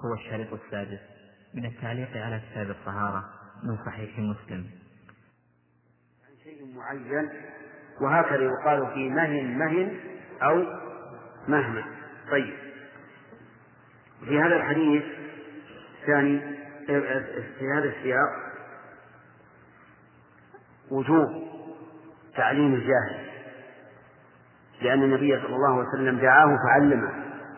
هو الشريط السادس من التعليق على كتاب الطهارة من صحيح مسلم. شيء معين، وهكذا يقال في مهن أو مهن. طيب، في هذا الحديث الثاني في هذا السياق وجوب تعليم الجاهل، لأن النبي صلى الله عليه وسلم دعاه فعلمه.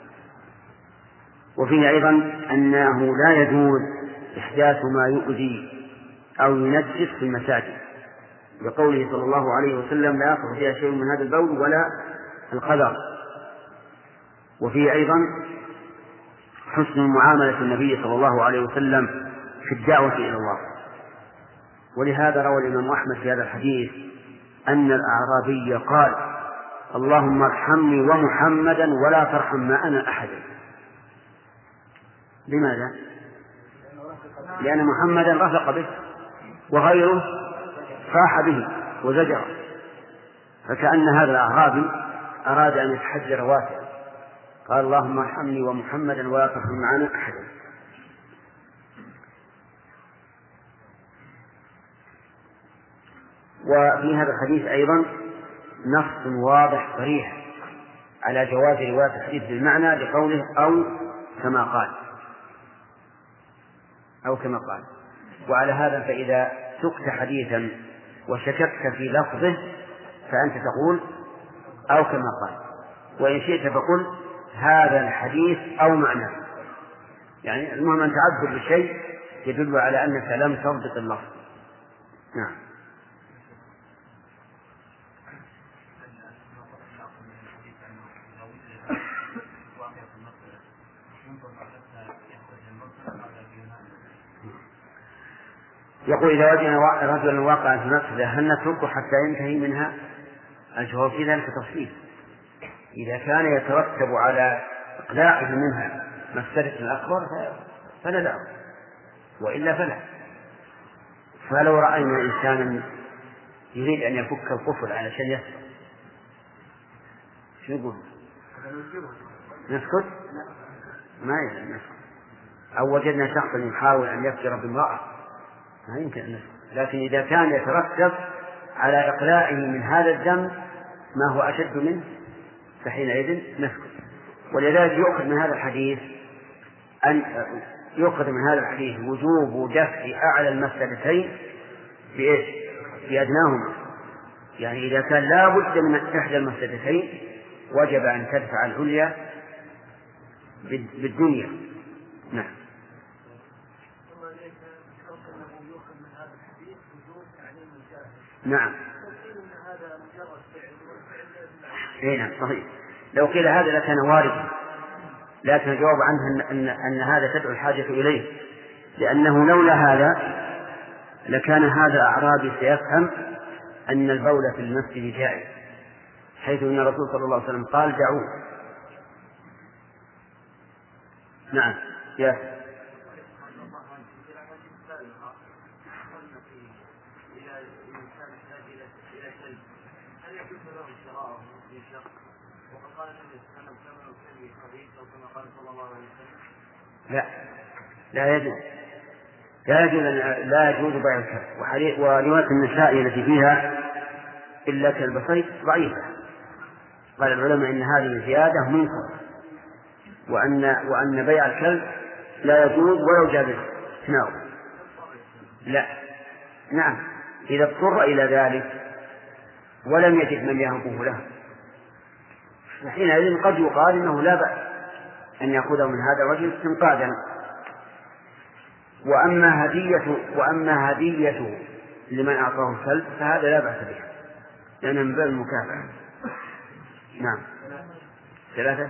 وفيه أيضا أنه لا يجوز إحداث ما يؤذي أو ينجس في المساجد، بقوله صلى الله عليه وسلم: لا يقع فيها شيء من هذا البول ولا القذر. وفيه أيضا حسن معاملة النبي صلى الله عليه وسلم في الدعوة إلى الله. ولهذا روى الإمام أحمد في هذا الحديث أن الأعرابي قال: اللهم ارحمني ومحمدا ولا ترحم معنا أحدا. لماذا؟ لأن محمدا رفق به وغيره صاح به وزجره، فكأن هذا الأعرابي أراد أن يتحجر واسعا، قال: اللهم ارحمني ومحمدا ولا ترحم معنا أحدا. وفي هذا الحديث أيضا نص واضح صريح على جواز رواية الحديث بالمعنى، لقوله أو كما قال. وعلى هذا فإذا سقت حديثا وشككت في لفظه فأنت تقول أو كما قال، وإن شئت فقل هذا الحديث أو معناه. يعني المهم أن تعبد بشيء يدل على أنك لم تضبط اللفظ. نعم. يقول: إذا وجدنا رجلا واقعا في مفسدة هل نتركه حتى ينتهي منها؟ الجواب في ذلك تفصيل. إذا كان يترتب على إقلاعه منها مفسدة أكبر فلا لا، وإلا فلا. فلو رأينا إنسانا يريد أن يفك القفل علشان يسكت، شو نقول؟ نسكت؟ ما يمكن نسكت. أو وجدنا شخصا يحاول أن يفجر بامرأة ما يمكن أن نسكت. لكن إذا كان يترتب على إقلاعه من هذا الذنب ما هو أشد منه فحينئذ نسكت. ولذلك يؤخذ من هذا الحديث وجوب دفع أعلى المفسدتين بأدناهما. يعني إذا كان لا بد من إحدى المفسدتين وجب أن تدفع العليا بالدنيا. نعم. نعم. نعم صحيح. لو قيل هذا لكان واردا، لكن الجواب عنه أن هذا تدعو الحاجة إليه، لأنه لولا هذا لكان هذا أعرابي سيفهم أن البول في المسجد جائز، حيث أن الرسول صلى الله عليه وسلم قال: دعوه. نعم. لا يجوز بيع الكلب. ورواية النسائي التي فيها إلا كلب صيد ضعيفة. قال العلماء إن هذه زيادة منكر، وأن بيع الكلب لا يجوز ولو جاز تناوله. لا. نعم، إذا اضطر إلى ذلك ولم يجد من يهبه له فحينئذ قد يقال إنه لا بأس أن يأخذه من هذا الرجل استنقاذا. وأما هديته لمن أعطاه الكلب فهذا لا بأس به، لأنه من باب المكافأة. نعم. ثلاثة.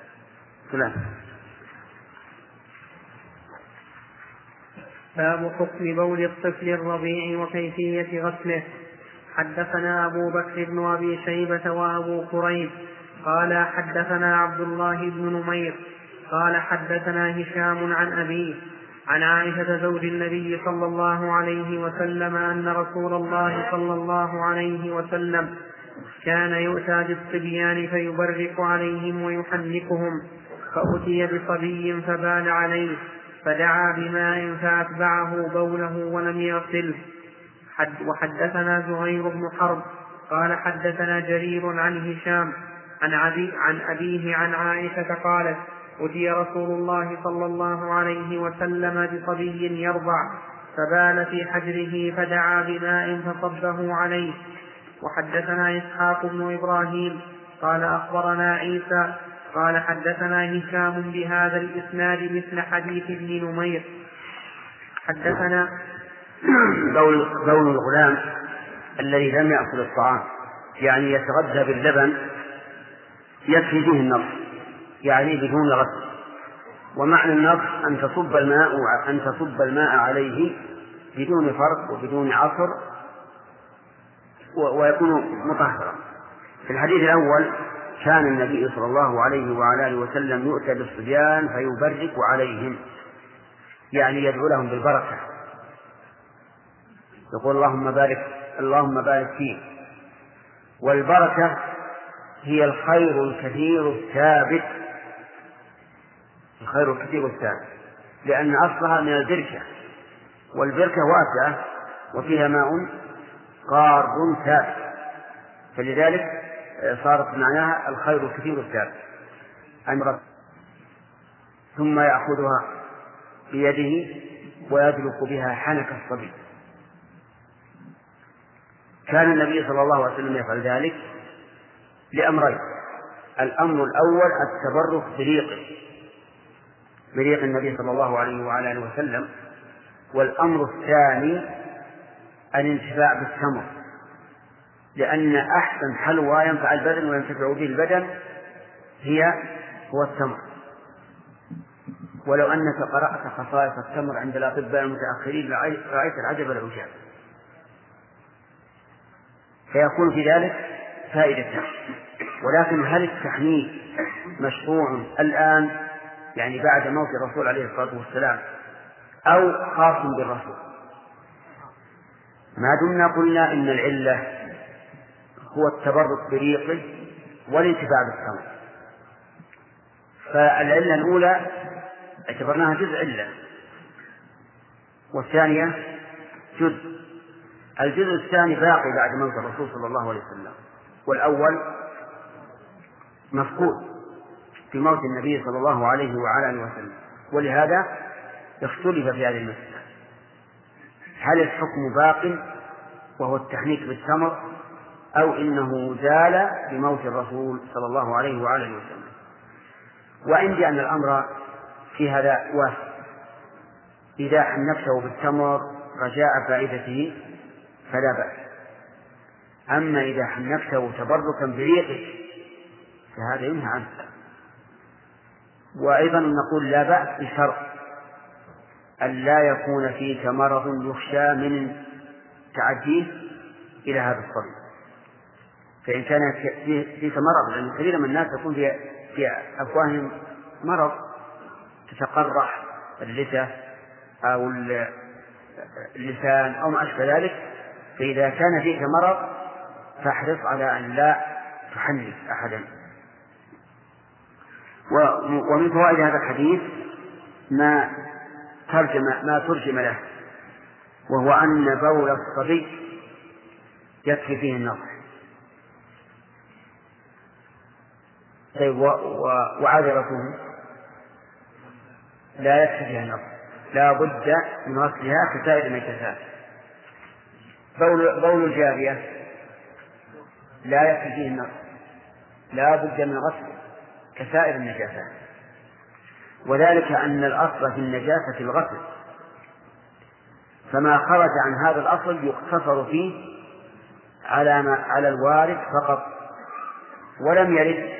باب حكم بول الطفل الرضيع وكيفية غسله. حدثنا أبو بكر بن أبي شيبة وأبو كريب قال حدثنا عبد الله بن نمير قال حدثنا هشام عن أبيه عن عائشة زوج النبي صلى الله عليه وسلم أن رسول الله صلى الله عليه وسلم كان يؤتى بالصبيان فيبرك عليهم ويحنكهم، فأتي بصبي فبال عليه فدعا بماء فأتبعه بوله ولم يغسله. وحدثنا زهير بن حرب قال حدثنا جرير عن هشام عن أبيه عن عائشة قالت أتي رسول الله صلى الله عليه وسلم بصبي يرضع فبال في حجره فدعا بماء فصبه عليه. وحدثنا إسحاق بن إبراهيم قال أخبرنا عيسى قال حدثنا هشام بهذا الإسناد مثل حديث ابن نمير. حدثنا بول الغلام الذي لم يأكل الطعام يعني يتغذى باللبن يكفي فيه النقص يعني بدون غسل. ومعنى النقص أن تصب الماء عليه بدون فرق وبدون عصر ويكون مطهرا. في الحديث الأول كان النبي صلى الله عليه وعلى آله وسلم يؤتى بالصبيان فيبرك عليهم يعني يدعو لهم بالبركة يقول اللهم بارك فيه. والبركة هي الخير الكثير الثابت لأن أصلها من البركة والبركة واسعة وفيها ماء قار ثابت فلذلك صارت معناها الخير الكثير الثابت. ثم يأخذها بيده ويدلك بها حنك الصبي. كان النبي صلى الله عليه وسلم يفعل ذلك لأمرين: الأمر الأول التبرك بريق النبي صلى الله عليه وعلى آله وسلم، والأمر الثاني الانتفاع بالتمر، لأن أحسن حلوى ينفع البدن وينتفع به البدن هو التمر. ولو أنك قرأت خصائص التمر عند الأطباء المتأخرين رأيت العجب العجاب. فيكون في ذلك فائدة. ولكن هل التحنيك مشروع الآن يعني بعد موت الرسول عليه الصلاة والسلام أو خاص بالرسول؟ ما دمنا قلنا إن العلة هو التبرك بريقه والانتفاع بالتمر، فالعلة الأولى اعتبرناها جزء علة والثانية جزء. الجزء الثاني باقي بعد موت الرسول صلى الله عليه وسلم، والأول مفقود في موت النبي صلى الله عليه وعلى آله وسلم. ولهذا اختلف في هذه المسألة: هل الحكم باق وهو التحنيك بالتمر أو إنه زال بموت الرسول صلى الله عليه وعلى آله وسلم؟ وعندي أن الأمر في هذا واسع. إذا حنكته بالتمر رجاء فائدته فلا بأس، أما إذا حنكته تبركا بريقه فهذا ينهى عنه. وأيضا نقول لا بأس بشرط أن لا يكون فيك مرض يخشى من تعديه إلى هذا الصبي. فإن كان فيك مرض، لأن كثير من الناس يكون في أفواههم مرض تتقرح اللثة أو اللسان أو ما أشبه ذلك، فإذا كان فيك مرض فاحرص على أن لا تحنك أحدا. ومن فوائد هذا الحديث ما ترجم له، وهو أن بول الصبي يكفي فيه النضح. وعذرته لا يكفي فيها النضح، لا بد من غسلها كسائر النجاسات. بول الجارية لا يكفي فيه النضح، لا بد من غسله كسائر النجاسات، وذلك أن الأصل في النجاسة الغسل، فما خرج عن هذا الأصل يقتصر فيه على الوارد فقط. ولم يرد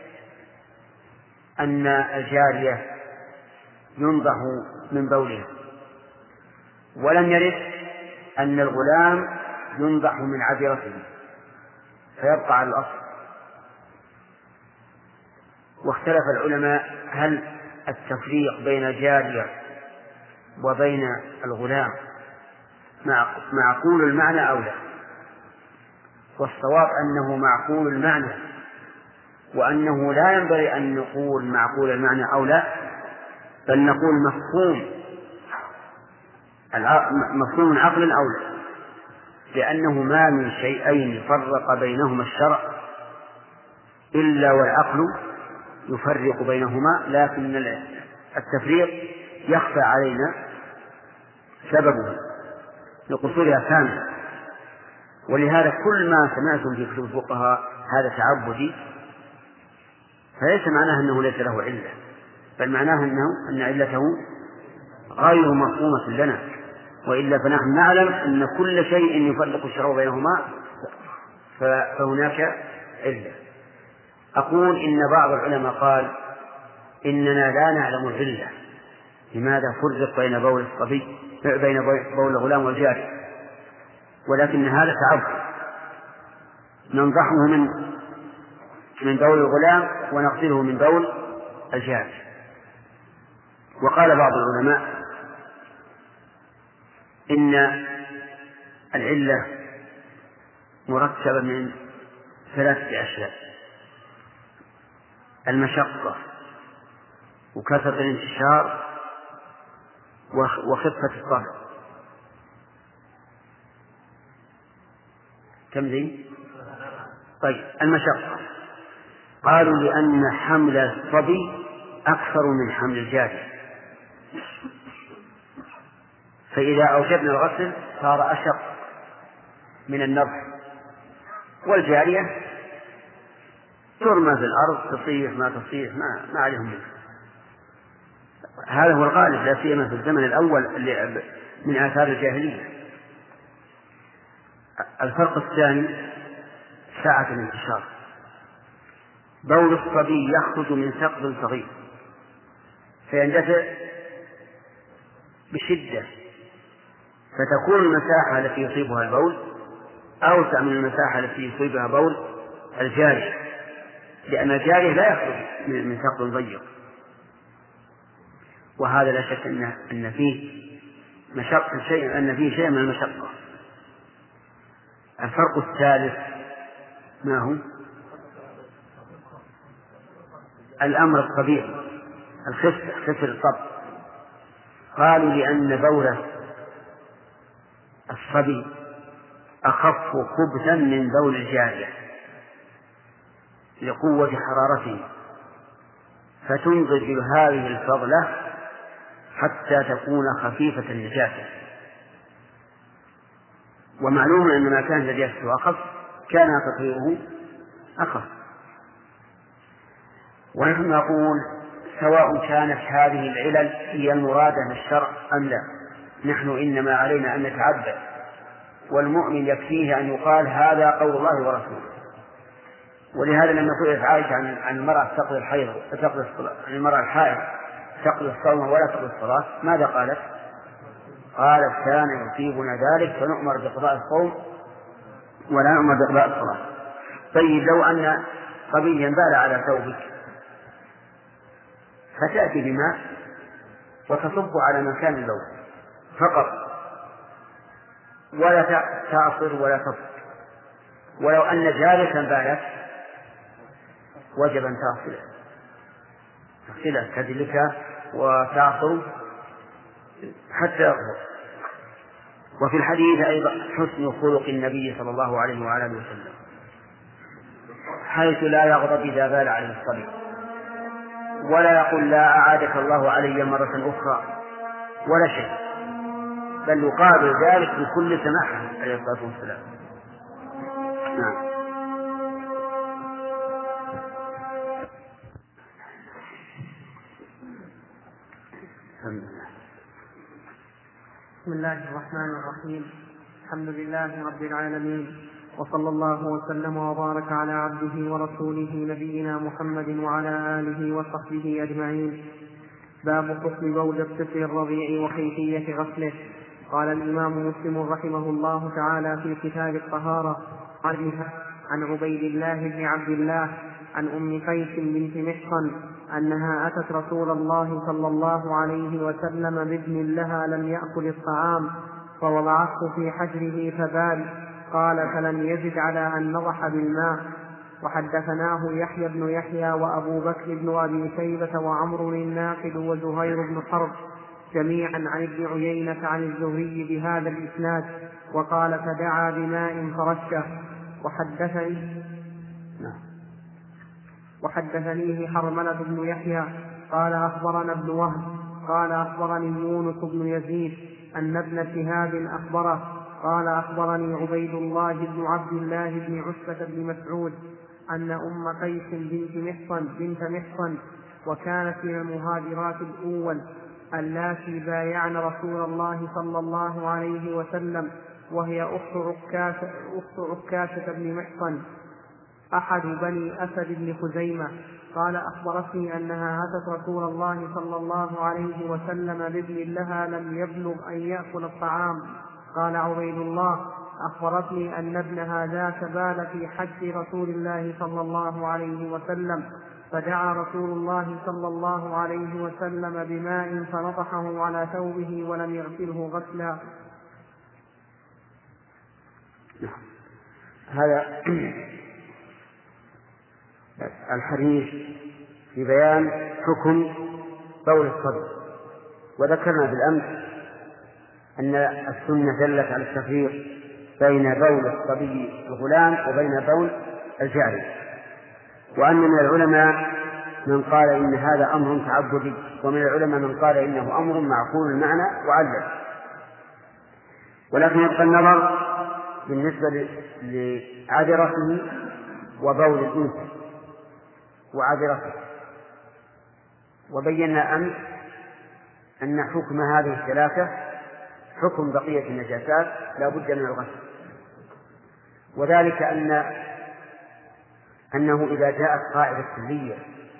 أن الجارية ينضح من بولها، ولم يرد أن الغلام ينضح من عذرته، فيبقى على الأصل. واختلف العلماء هل التفريق بين الجارية وبين الغلام معقول المعنى أو لا، والصواب أنه معقول المعنى، وأنه لا ينبغي أن نقول معقول المعنى أو لا، بل نقول مفهوم عقل أو لا، لأنه ما من شيئين فرق بينهما الشرع إلا والعقل يفرق بينهما، لكن التفريق يخفى علينا سببه لقصورها كاملة. ولهذا كل ما سمعتم في كتب الفقهاء هذا تعبدي، فليس معناه أنه ليس له علة، بل معناه أن علته غير مفهومة لنا، وإلا فنحن نعلم أن كل شيء يفرق الشرع بينهما فهناك علة. أقول إن بعض العلماء قال إننا لا نعلم العلة لماذا فرق بين بول الصبي بين بول الغلام والجارية، ولكن هذا تعبد ننضحه من بول الغلام ونغسله من بول الجارية. وقال بعض العلماء إن العلة مركبة من 3 أشياء: المشقة، وكثرة الانتشار، وخفة الصبر. كم ذي؟ طيب، المشقة قالوا لأن حمل الصبي أكثر من حمل الجارية، فإذا أوجبنا الغسل صار أشق من النضح، والجارية ترمى في الأرض تصيح ما تصيح ما عليهم منه. هذا هو الغالب، لا سيما في الزمن الأول اللي من آثار الجاهلية. الفرق الثاني ساعة الانتشار. بول الصبي يخرج من ثقب صغير فيندفع بشدة، فتكون المساحة التي يصيبها البول أوسع من المساحة التي يصيبها بول الجارية، لأن الجارية لا يخرج من ثقب ضيق. وهذا لا شك أن فيه شيء من المشقة. الفرق الثالث ما هو؟ الأمر الطبيعي، خفة الطبع. قالوا لأن بول الصبي أخف خبثا من بول الجارية لقوة حرارته، فتنضج هذه الفضلة حتى تكون خفيفة النجاسة. ومعلوم أن ما كان نجاسته أخف كان تطهيره أخف. ونحن نقول سواء كانت هذه العلل هي المرادة للشرع أم لا، نحن إنما علينا أن نتعبد، والمؤمن يكفيه أن يقال هذا قول الله ورسوله. ولهذا لما سئلت عائشة عن المرأة تقضي الحيض عن المرأة الحائض تقضي الصوم ولا تقضي الصلاة، ماذا قالت؟ قالت كان يصيبنا ذلك فنؤمر بقضاء الصوم ولا نؤمر بقضاء الصلاة. طيب، لو أن صبيا بال على ثوبك فتأتي بماء وتصب على مكان اللون فقط ولا تعصر ولا تصب، ولو أن جارية بالت وجب أن تغسله تدلك وتعصر حتى يطهر. وفي الحديث أيضا حسن خلق النبي صلى الله عليه وعلى آله وسلم، حيث لا يغضب إذا بال عليه الصبي، ولا يقول لا أعادك الله علي مرة أخرى ولا شيء، بل يقابل ذلك بكل سماحة عليه الصلاة والسلام. نعم. بسم الله الرحمن الرحيم. الحمد لله رب العالمين، وصلى الله وسلم وبارك على عبده ورسوله نبينا محمد وعلى آله وصحبه أجمعين. باب حكم بول الطفل الرضيع وكيفية غسله. قال الإمام مسلم رحمه الله تعالى في كتاب الطهارة عن عبيد الله بن عبد الله عن أم قيس بنت محصن أنها أتت رسول الله صلى الله عليه وسلم بابن لها لم يأكل الطعام فوضعته في حجره فبال. قال فلم يزد على أن نضح بالماء. وحدثناه يحيى بن يحيى وأبو بكر بن أبي شيبة وعمرو الناقد وزهير بن حرب جميعا عن ابن عيينة عن الزهري بهذا الإسناد، وقال فدعا بماء فرشه. وحدثنيه حرملة بن يحيى قال أخبرنا ابن وهب قال أخبرني يونس بن يزيد أن ابن شهاب أخبره قال أخبرني عبيد الله بن عبد الله بن عتبة بن مسعود أن أم قيس بنت محصن وكانت من المهاجرات الأول اللاتي بايعن رسول الله صلى الله عليه وسلم، وهي أخت عكاشة بن محصن أحد بني أسد بن خزيمة. قال أخبرتني أنها أتت رسول الله صلى الله عليه وسلم بابن لها لم يبلغ أن يأكل الطعام. قال عبيد الله أخبرتني أن ابنها ذاك بال في حج رسول الله صلى الله عليه وسلم، فدعا رسول الله صلى الله عليه وسلم بماء فنطحه على ثوبه ولم يغسله غسلا. هذا الحديث في بيان حكم بول الصبي، وذكرنا بالأمس أن السنة دلت على التفريق بين بول الصبي الغلام وبين بول الجارية، وأن من العلماء من قال إن هذا أمر تعبدي، ومن العلماء من قال إنه أمر معقول المعنى وعلل. ولكن يبقى النظر بالنسبة لعذرته وبول الأنثى وعذرته. وبينا أمس أن حكم هذه الثلاثة حكم بقية النجاسات لا بد من الغسل، وذلك أنه إذا جاءت قاعدة كلية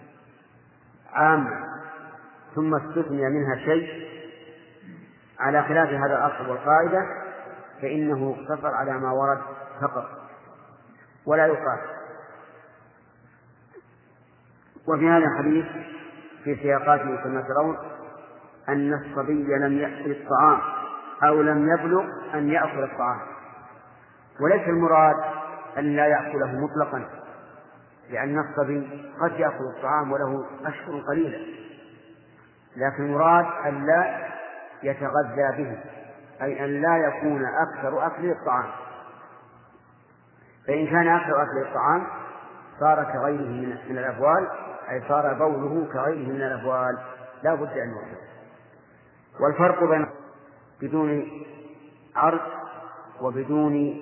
عامة ثم استثني منها شيء على خلاف هذا الأصل والقاعدة فإنه يقتصر على ما ورد فقط ولا يقاس. وفي هذا الحديث في سياقاته كما ترون أن الصبي لم يأكل الطعام أو لم يبلغ أن يأكل الطعام، وليس المراد أن لا يأكله مطلقا، لأن الصبي قد يأكل الطعام وله أشهر قليلة، لكن المراد أن لا يتغذى به، أي أن لا يكون أكثر أكل الطعام. فإن كان أكثر أكل الطعام صار كغيره من الأبوال، أي صار بوله كغيره من الأبوال لا بد أن يوجد. والفرق بين بدون عرض وبدون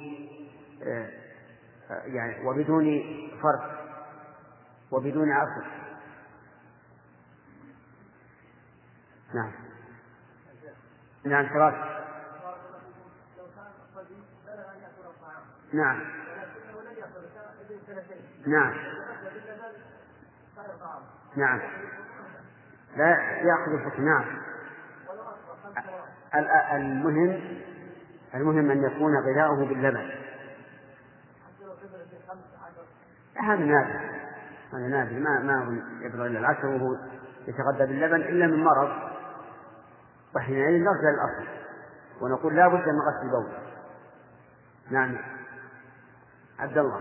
وبدون فرق وبدون عصر. نعم شراك. نعم لا يأخذ الحكم. نعم المهم أن يكون غذاؤه باللبن. هذا نادر ما يبلغ إلا العشر وهو يتغذى باللبن إلا من مرض، وحينئذ نرجع للأصل ونقول لا بد من غسل البول. نعم عبد الله.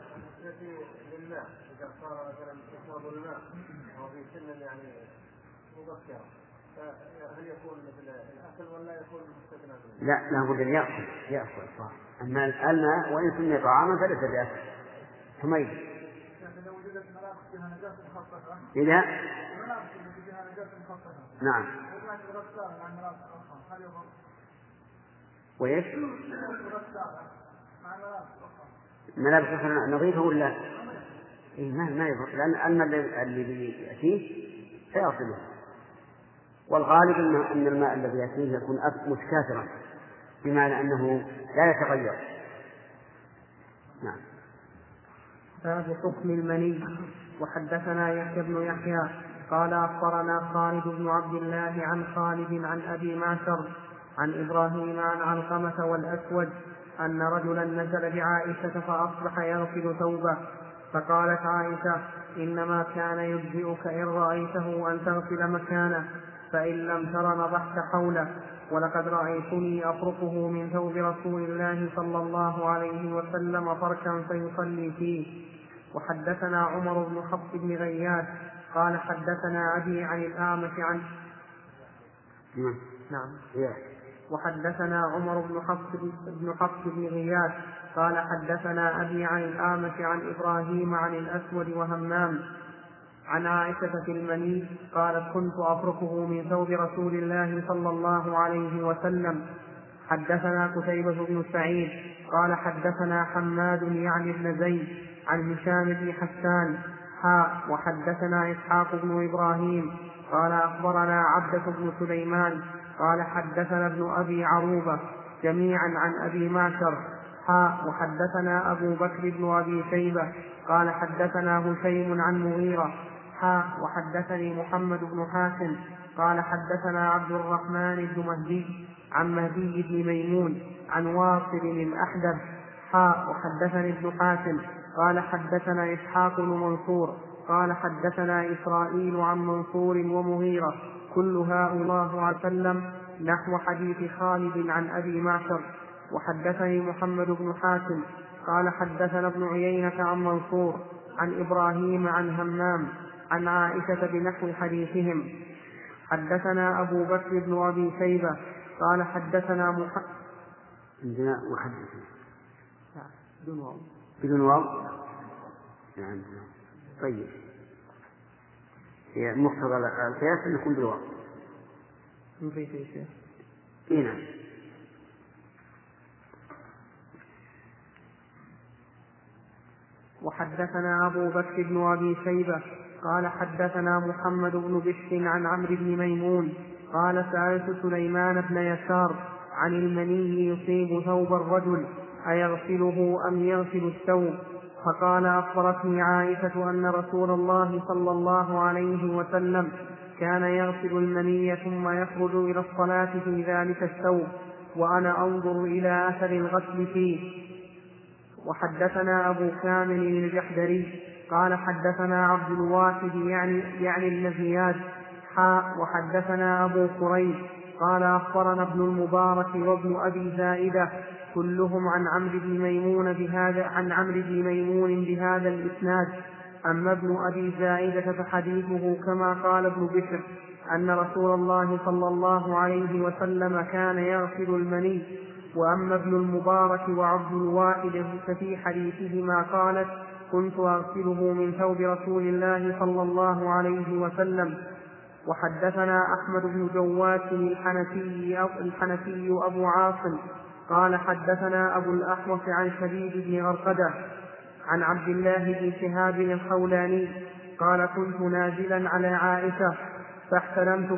إذا صار مثلا يشرب الماء أو في سن يعني مبكرة فهل يكون مثل الأكل ولا يكون مستثنى منه؟ لا بد أن يأكل الطعام. أما الماء وإن سمي طعاما فليس بأكل. حميد. لكن لو وجدت ملابس فيها نجاسة مخففة. إذا ملابس فيها نجاسة مخففة. نعم. وكانت غسالة عن ملابس أخرى هل يضر؟ وإيش؟ غسالة مع ملابس أخرى. ملابس أخرى نظيفة ولا؟ إيه ما يضر، لأن الذي يأتيه سيصله، والغالب أن الماء الذي يأتيه يكون متكاثرا بمعنى أنه لا يتغير. نعم. باب حكم المني. وحدثنا يحيى بن يحيى قال أخبرنا خالد بن عبد الله عن خالد عن أبي معشر عن إبراهيم عن علقمة والأسود أن رجلا نزل بعائشة فأصبح يغسل ثوبه، فقالت عائشة إنما كان يجزئك إن رأيته أن تغسل مكانه، فإن لم تر نضحت حوله، ولقد رأيتني أفرقه من ثوب رسول الله صلى الله عليه وسلم فركا فيصلي فيه. وحدثنا عمر بن حفص بن غياث قال حدثنا أبي عن الأعمش عن وحدثنا عمر بن حفص بن غياث قال حدثنا أبي عن الأعمش عن إبراهيم عن الأسود وهمام عن عائشة في المني قالت كنت أفركه من ثوب رسول الله صلى الله عليه وسلم. حدثنا قتيبة بن سعيد قال حدثنا حماد يعني بن زيد عن هشام بن حسان وحدثنا إسحاق بن إبراهيم قال أخبرنا عبدة بن سليمان قال حدثنا ابن أبي عروبة جميعا عن أبي معشر وحدثنا أبو بكر بن أبي شيبة قال حدثنا هشيم عن مغيرة وحدثني محمد بن حاتم قال حدثنا عبد الرحمن بن مهدي عن مهدي بن ميمون عن واصل الأحدب وحدثني ابن حاتم قال حدثنا إسحاق بن منصور قال حدثنا إسرائيل عن منصور ومغيرة كل هؤلاء عليه وسلم نحو حديث خالد عن أبي معشر. وحدثني محمد بن حاتم قال حدثنا ابن عيينة عن منصور عن إبراهيم عن همام عن عائشة بنحو حديثهم. حدثنا أبو بكر بن أبي شيبة قال حدثنا عندنا محدث بدون واو عندنا. طيب هي مقتضى القياس أن يكون بالواو. نعم. وحدثنا أبو بكر بن أبي شيبة قال حدثنا محمد بن بشر عن عمرو بن ميمون قال سألت سليمان بن يسار عن المني يصيب ثوب الرجل أيغسله أم يغسل الثوب؟ فقال أخبرتني عائشة أن رسول الله صلى الله عليه وسلم كان يغسل المني ثم يخرج إلى الصلاة في ذلك الثوب وأنا أنظر إلى أثر الغسل فيه. وحدثنا أبو كامل الجحدري قال حدثنا عبد الواحد يعني النزياد وحدثنا أبو قريب قال أخبرنا ابن المبارك وابن أبي زائدة كلهم عن عمرو بن ميمون بهذا الإسناد. أما ابن أبي زائدة فحديثه كما قال ابن بشر أن رسول الله صلى الله عليه وسلم كان يغسل المني. وأما ابن المبارك وعبد الواحد ففي حديثهما قالت كنت أغسله من ثوب رسول الله صلى الله عليه وسلم. وحدثنا أحمد بن جواد الحنفي أبو عاصم قال حدثنا أبو الأحوص عن شديد بن غرقدة عن عبد الله بن شهاب الخولاني قال كنت نازلا على عائشة فاحتلمت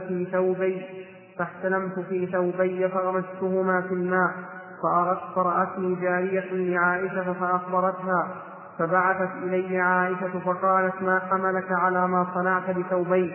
في ثوبي فغمستهما في الماء فرأتني جارية لعائشة فأخبرتها فبعثت إلي عائشة فقالت ما حملك على ما صنعت بثوبيك؟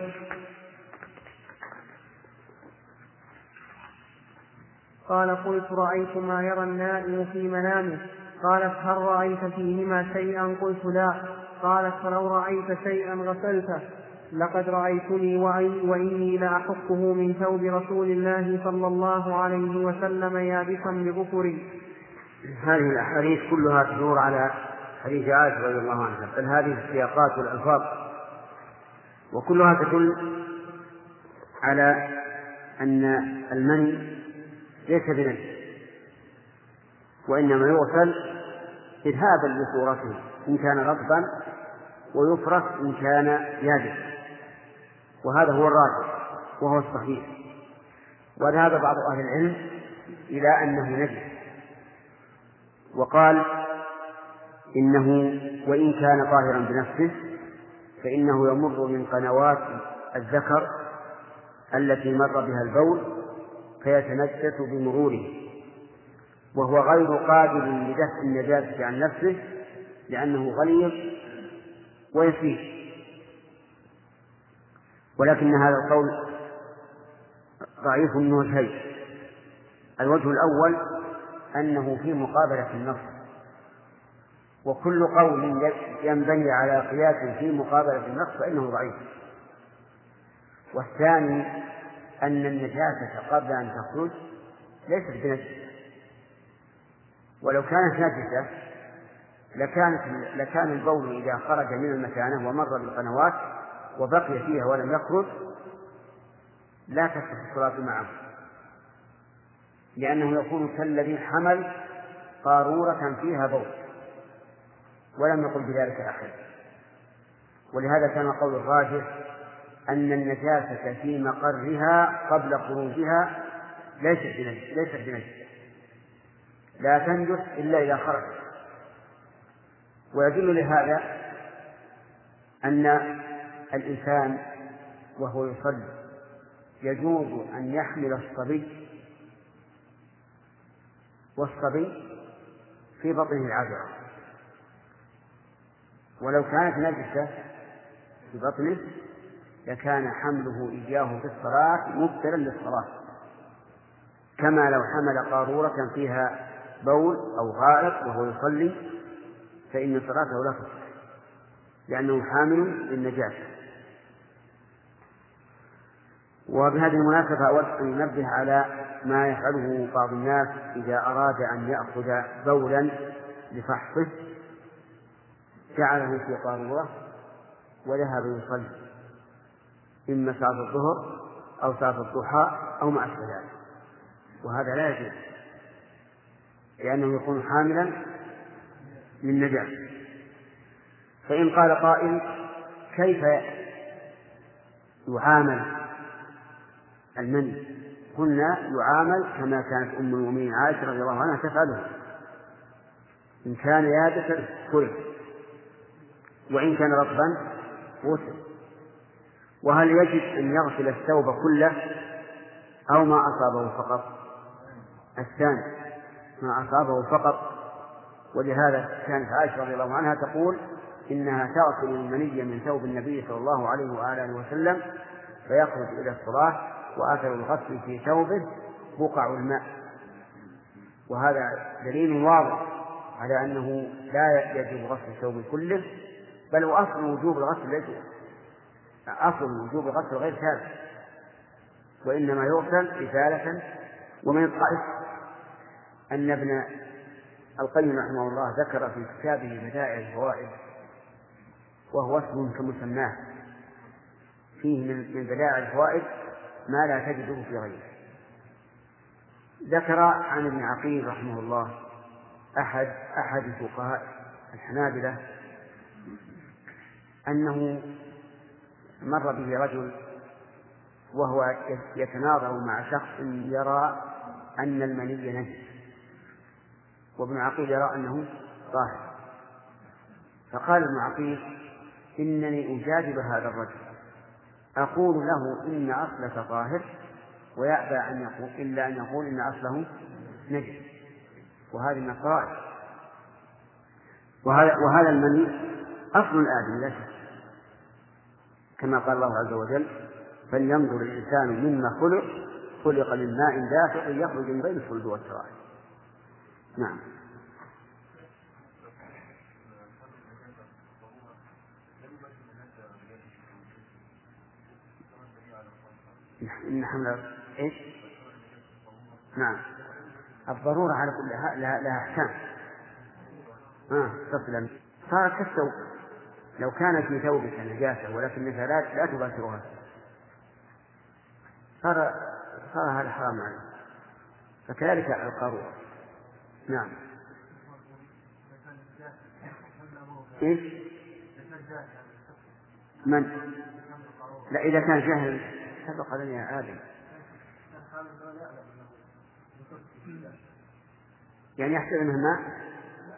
قال قلت رأيت ما يرى النائم في منامه. قالت هل رأيت فيهما شيئا؟ قلت لا. قالت فلو رأيت شيئا غسلته. لقد رأيتني وإني لأحكه من ثوب رسول الله صلى الله عليه وسلم يابسا بظفري. هذه الأحاديث كلها تدور على حديث عائشة رضي الله عنها، بل هذه السياقات والألفاظ وكلها تدل على أن المني ليس بنجس وإنما يغسل إذهابا لصورته إن كان رطبا ويفرك إن كان يابسا، وهذا هو الراجح وهو الصحيح. وذهب بعض أهل العلم إلى أنه نجس وقال إنه وإن كان طاهرا بنفسه فإنه يمر من قنوات الذكر التي مر بها البول فيتنجس بمروره، وهو غير قادر لدفع النجاسة عن نفسه لأنه غليظ ويسير. ولكن هذا القول ضعيف من وجهين: الوجه الأول أنه في مقابلة النص، وكل قول ينبني على قياس في مقابلة النص فإنه ضعيف. والثاني أن النجاسة قبل أن تخرج ليست بنجسة، ولو كانت نجسة لكان البول إذا خرج من المثانة ومر بالقنوات وبقي فيها ولم يخرج لا تصح الصلاة معه، لأنه يكون كالذي حمل قارورة فيها بول ولم يقل بذلك أحد. ولهذا كان قول الراجح أن النجاسة في مقرها قبل خروجها ليست بنجسة، لا تنجس إلا إذا خرجت. ويدل لهذا أن الإنسان وهو يصلي يجوز أن يحمل الصبي والصبي في بطنه العذراء، ولو كانت نجسة في بطنه لكان حمله إياه في الصلاة مبتلا للصلاة، كما لو حمل قارورة فيها بول أو غائط وهو يصلي فإن صلاته لا تصح لأنه حامل للنجاسة. وبهذه المناسبة أود أن ينبه على ما يفعله بعض الناس إذا أراد أن يأخذ بولا لفحصه جعله في قارورة وذهب يصلي إما ساعة الظهر أو ساعة الضحى أو ما أشبه ذلك، وهذا لا يجوز لأنه يكون حاملا للنجاسة. فإن قال قائل كيف يعامل المني؟ قلنا يعامل كما كانت أم المؤمنين عائشة رضي الله عنها تفعله، إن كان يابسا كره وإن كان رطبا غسل. وهل يجب أن يغسل الثوب كله أو ما أصابه فقط؟ الثاني، ما أصابه فقط. ولهذا كانت عائشة رضي الله عنها تقول إنها تغسل المني من ثوب النبي صلى الله عليه وآله وسلم فيخرج إلى الصلاة وآثر الغسل في ثوبه بقع الماء. وهذا دليل واضح على أنه لا يجب غسل الثوب كله، بل أصل وجوب الغسل ليس أصل وجوب الغسل غير ثابت، وإنما يغسل إزالة. ومن الطائف أن ابن القيم رحمه الله ذكر في كتابه بدائع الفوائد، وهو اسم كمسماه، فيه من بدائع الفوائد ما لا تجده في غيره. ذكر عن ابن عقيل رحمه الله أحد فقهاء الحنابلة أنه مر به رجل وهو يتناظر مع شخص يرى أن المني نجس، وابن عقيل يرى أنه طاهر، فقال ابن عقيل إنني أجادل هذا الرجل أقول له إن أصلك طاهر ويأبى أن يقول إلا أن يقول إن أصله نجس، وهذه من الطوائف. وهذا المني أصل الآدم لا شك، كما قال الله عز وجل فلينظر الإنسان مما خلق من ماء دافق يخرج من بين الصلب والترائب. نعم. إن حمل إيش؟ نعم، الضرورة على كل لها أحكام. تفصيلا صارت كالثوب، لو كانت في ثوبك نجاسة ولكنك لا تباشرها صار هذا حرام عليك، فكذلك القارورة. نعم. إيش؟ من؟ لا، إذا كان جاهل سبق لنا يا آدم، يعني يحسب أنه ماء.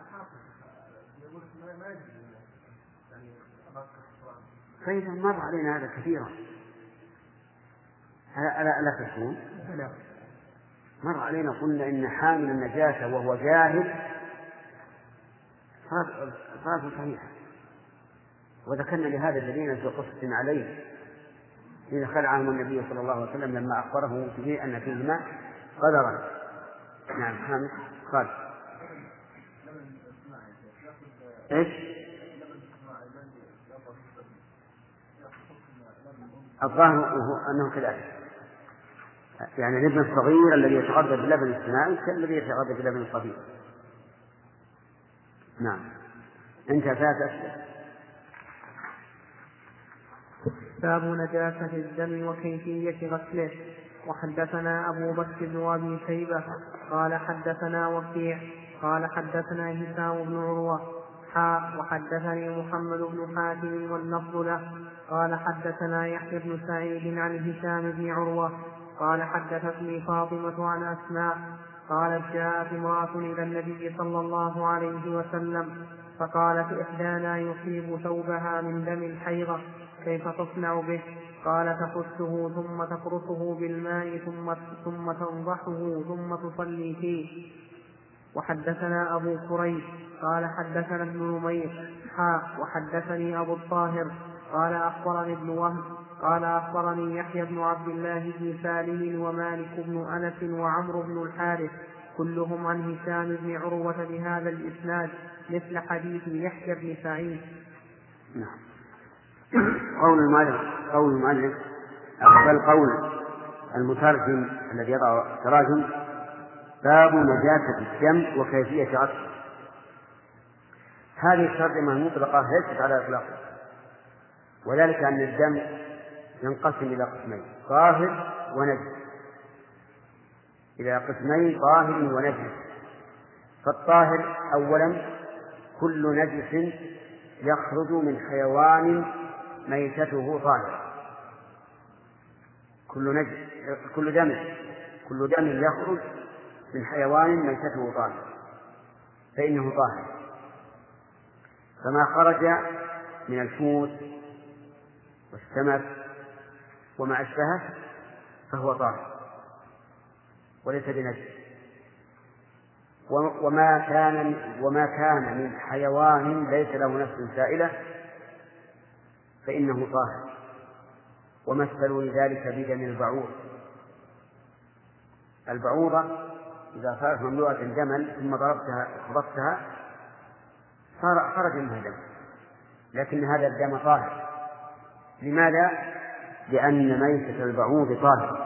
فإذا مر علينا هذا كثيرا، ألا تكون مر علينا قلنا إن حامل النجاسة وهو جاهل صلاته صحيحة، وذكرنا لهذا دليلا في قصة عليه إذا خلعهم النبي صلى الله عليه وسلم لما أخبره به أن فيه ماء قدرا. نعم. خامس قال إيش؟ الظاهر أنه كذلك، يعني الابن الصغير الذي يتغذى بلبن السماء كالذي يتغذى بلبن الطبيعي. نعم. أنت فاتت. باب نجاسة الدم وكيفية غسله. وحدثنا أبو بكر بن أبي شيبة قال حدثنا وكيع قال حدثنا هشام بن عروة وحدثني محمد بن حاتم واللفظ له قال حدثنا يحيى بن سعيد عن هشام بن عروة قال حدثتني فاطمة عن أسماء قالت جاءت امرأة إلى النبي صلى الله عليه وسلم فقالت إحدانا يصيب ثوبها من دم الحيضة كيف تصنع به؟ قال تخسه ثم تقرصه بالماء ثم تنضحه ثم تصلي فيه. وحدثنا أبو كريب قال حدثنا ابن نمير وحدثني أبو الطاهر قال أخبرني ابن وهب قال أخبرني يحيى بن عبد الله بن سالم ومالك بن أنس وعمرو بن الحارث كلهم عن هشام بن عروة بهذا الإسناد مثل حديث يحيى بن سعيد. قول المؤلف بل قول المترجم الذي يضع التراجم باب نجاسة الدم وكيفية غسله. هذه الترجمة المطلقة ليست على إطلاقه، وذلك أن الدم ينقسم إلى قسمين طاهر ونجس، إلى قسمين طاهر ونجس. فالطاهر أولا كل نجس يخرج من حيوان ميتته طاهر، كل دم يخرج من حيوان ميتته طاهر فإنه طاهر. فما خرج من الحوت والسمك وما أشبهه فهو طاهر وليس بنجس. وما كان من حيوان ليس له نفس سائلة فإنه طاهر. ومثلوا لذلك بدم البعوضة إذا صارت مملوءة جمل ثم ضربتها خرج منها دم، لكن هذا الدم طاهر. لماذا؟ لأن ميتة البعوض طاهر.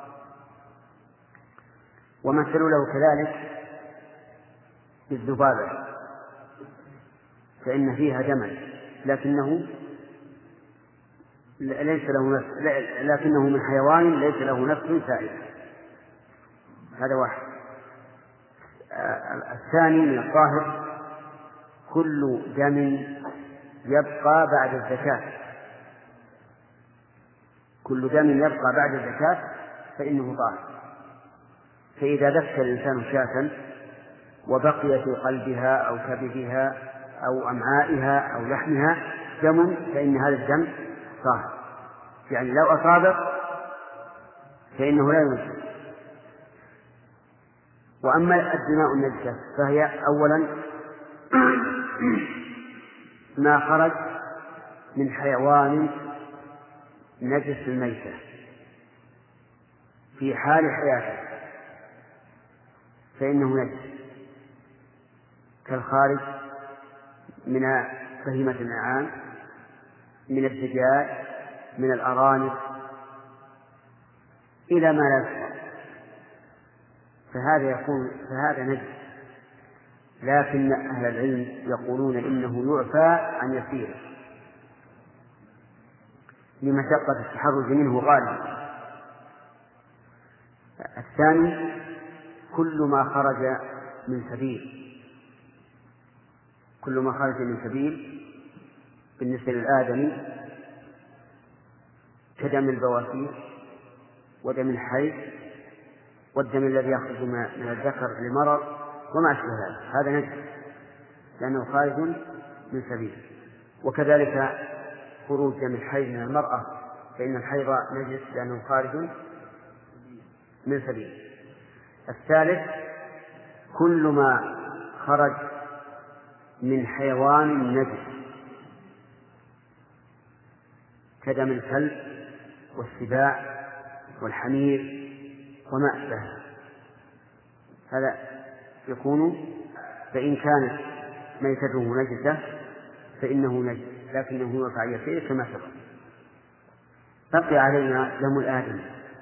ومثلوا له كذلك بالذبابة فإن فيها دما لكنه من حيوان ليس له نفس سائلة. هذا واحد. الثاني من الطاهر كل دم يبقى بعد الزكاة فإنه طاهر. فإذا ذكى الإنسان شاة وبقي في قلبها أو كبدها أو أمعائها أو لحمها دم فإن هذا الدم طاهر، يعني لو أصابت فإنه لا ينجس. وأما الدماء النجسة فهي أولا ما خرج من حيوان نجس الميتة في حال حياته فإنه نجس، كالخارج من بهيمة الأنعام، من الدجاج، من الأرانب، إلى ما لا يذكر، فهذا نجس. لكن أهل العلم يقولون إنه يعفى عن يسيره لمشقة التحرز منه غالبا. الثاني كل ما خرج من سبيل بالنسبة للآدمي كدم البواسير ودم الحيض والدم الذي يخرج من الذكر لمرض وما أشبه ذلك، هذا نجس لأنه خارج من سبيل. وكذلك خروج دم الحيض من المرأة فإن الحيض نجس لأنه خارج من سبيل. الثالث كل ما خرج من حيوان نجس كدم الكلب والسباع والحمير وما أشبه، هذا يكون فإن كانت ميتته نجسة فإنه نجس لكنه يرفع يسير كما سبق. بقي علينا دم الآدم،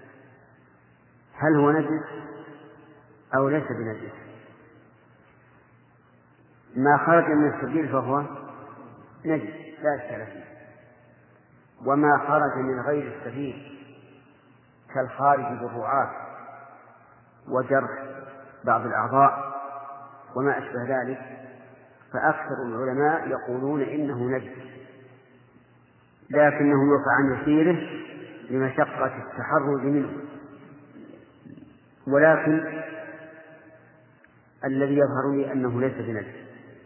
هل هو نجس أو ليس بنجس؟ ما خرج من السبيل فهو نجس لا إشكال فيه. وما خرج من غير السبيل كالخارج بالرعاة وجرح بعض الأعضاء وما أشبه ذلك فأكثر العلماء يقولون إنه نجس، لكنه يرفع عن يسيره لمشقة التحرز منه. ولكن الذي يظهر لي أنه ليس بنجس،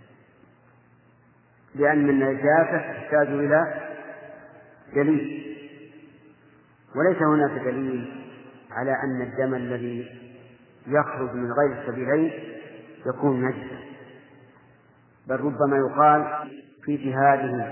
لأن النجاسة تحتاج إلى دليل، وليس هناك دليل على أن الدم الذي يخرج من غير السبيلين يكون نجسا، بل ربما يقال في جهادهم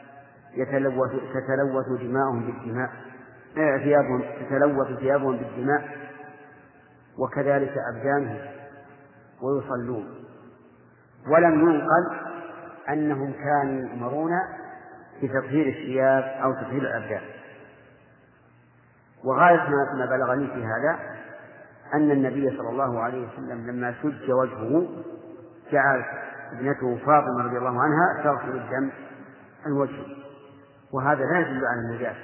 تتلوث دماؤهم بالدماء، تتلوث ثيابهم بالدماء وكذلك أبدانهم ويصلون. ولم ينقل أنهم كانوا يؤمرون بتطهير الثياب أو تطهير الأبدان. وغاية ما بلغني في هذا أن النبي صلى الله عليه وسلم لما سج وجهه جعل ابنته فاطمة رضي الله عنها تغسل الدم عن وجهه، وهذا لا يدل على النجاسة،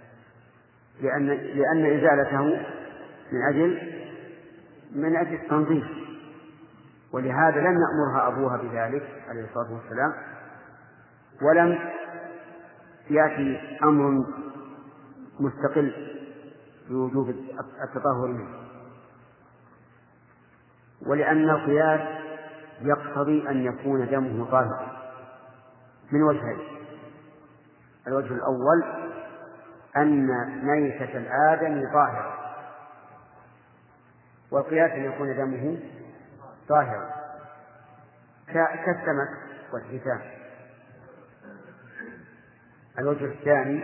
لأن إزالته من أجل التنظيف، ولهذا لم يأمرها أبوها بذلك عليه الصلاة والسلام، ولم يأتي أمر مستقل بوجوب التطهر منه. ولأن القياس يقتضي أن يكون دمه طاهرا من وجهين: الوجه الأول أن ميتة الآدم طاهرة، والقياس أن يكون دمه طاهرا كالسمك والحيتان. الوجه الثاني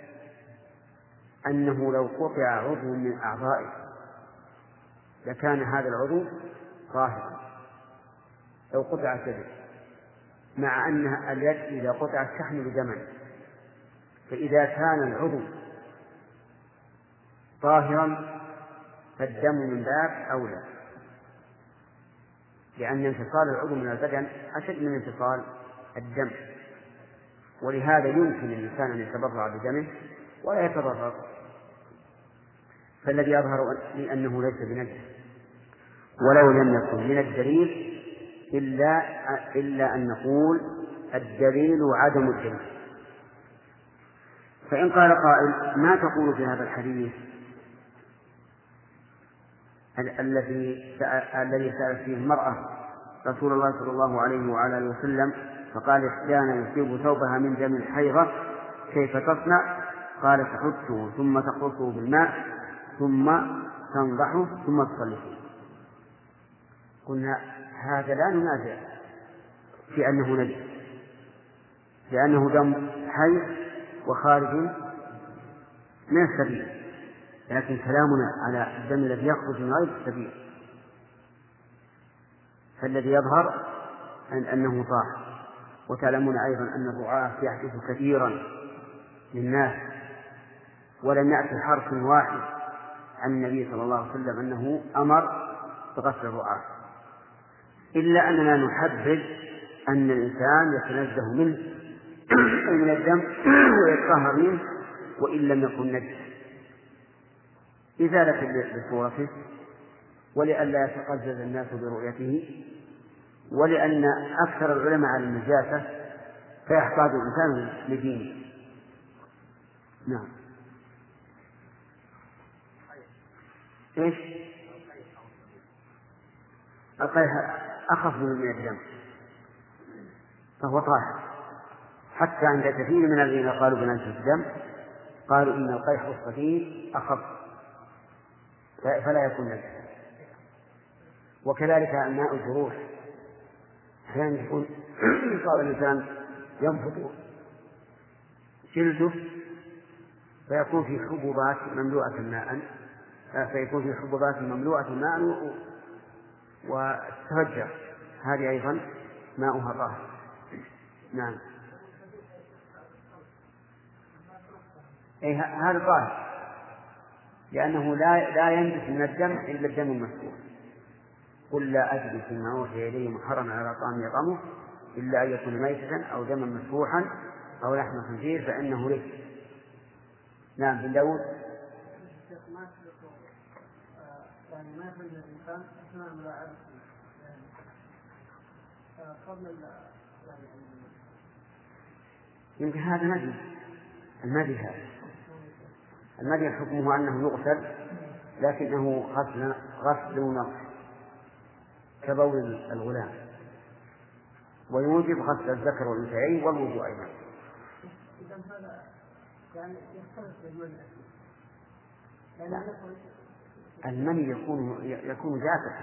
أنه لو قطع عضو من أعضائه لكان هذا العضو طاهرا. لو قطع اليد، مع أن اليد إذا قطعت تحمل دما، فإذا كان العضو طاهرا فالدم من باب أولى، لأن انفصال العضو من البدن أشد من انفصال الدم، ولهذا يمكن للإنسان أن يتبرع بدمه ولا يتضرر. فالذي يظهر لي أنه ليس بنجس، ولو لم يكن من الدليل إلا أن نقول الدليل عدم الدليل. فإن قال قائل: ما تقول في هذا الحديث الذي سألت فيه المرأة رسول الله صلى الله عليه وعلى آله وسلم فقال: كان يصيب ثوبها من دم الحيضة كيف تصنع؟ قال: تحته ثم تقصه بالماء ثم تنضحه ثم تصلي فيه. قلنا هذا لا ننازع في أنه نجس، لأنه دم حي وخارج من السبيل، لكن كلامنا على الدم الذي يخرج من غير السبيل، فالذي يظهر أنه طاهر. وتعلمون أيضا أن الرعاة يحدث كثيرا للناس، ولم يأتي حرف واحد عن النبي صلى الله عليه وسلم أنه أمر بغسل الرعاة، إلا أننا نحبذ أن الإنسان يتنزه منه من الدم ويتطهر منه وإن لم يكن نجس، إزالة لصورته، ولئلا يتقزز الناس برؤيته، ولأن أكثر العلماء على النجاسة فيحتاج الإنسان لدينه. نعم. إيش؟ القيح أخف من الدم فهو طاهر، حتى عند كثير من الذين قالوا بنجس الدم قالوا إن القيح الصغير أخف فلا يكون نجسا. وكذلك ماء الجروح أحيانا يكون يصاب الإنسان ينفض جلده فيكون في حبوبات مملوءة ماء وتفجر، هذه أيضا ماؤها طاهر. نعم. هذا طاهر، لأنه لا ينجس من الدم إلا الدم المسفوح. قل لا أجد فيما أوحي إلي محرما على طعام يطعمه إلا أن يكون ميتة أو دما مسفوحا أو لحم خنزير فإنه رجس. نعم بن داود. يعني ما يخرج الإنسان أثناء ملاعبته قبل يمكن هذا مدي. المدي حكمه أنه يغسل لكنه غسل ونقص كبول الغلام، ويوجب غسل الذكر والأنثيين والوضوء أيضا. إذن هذا يعني يختلف بالمني المني يكون جافا.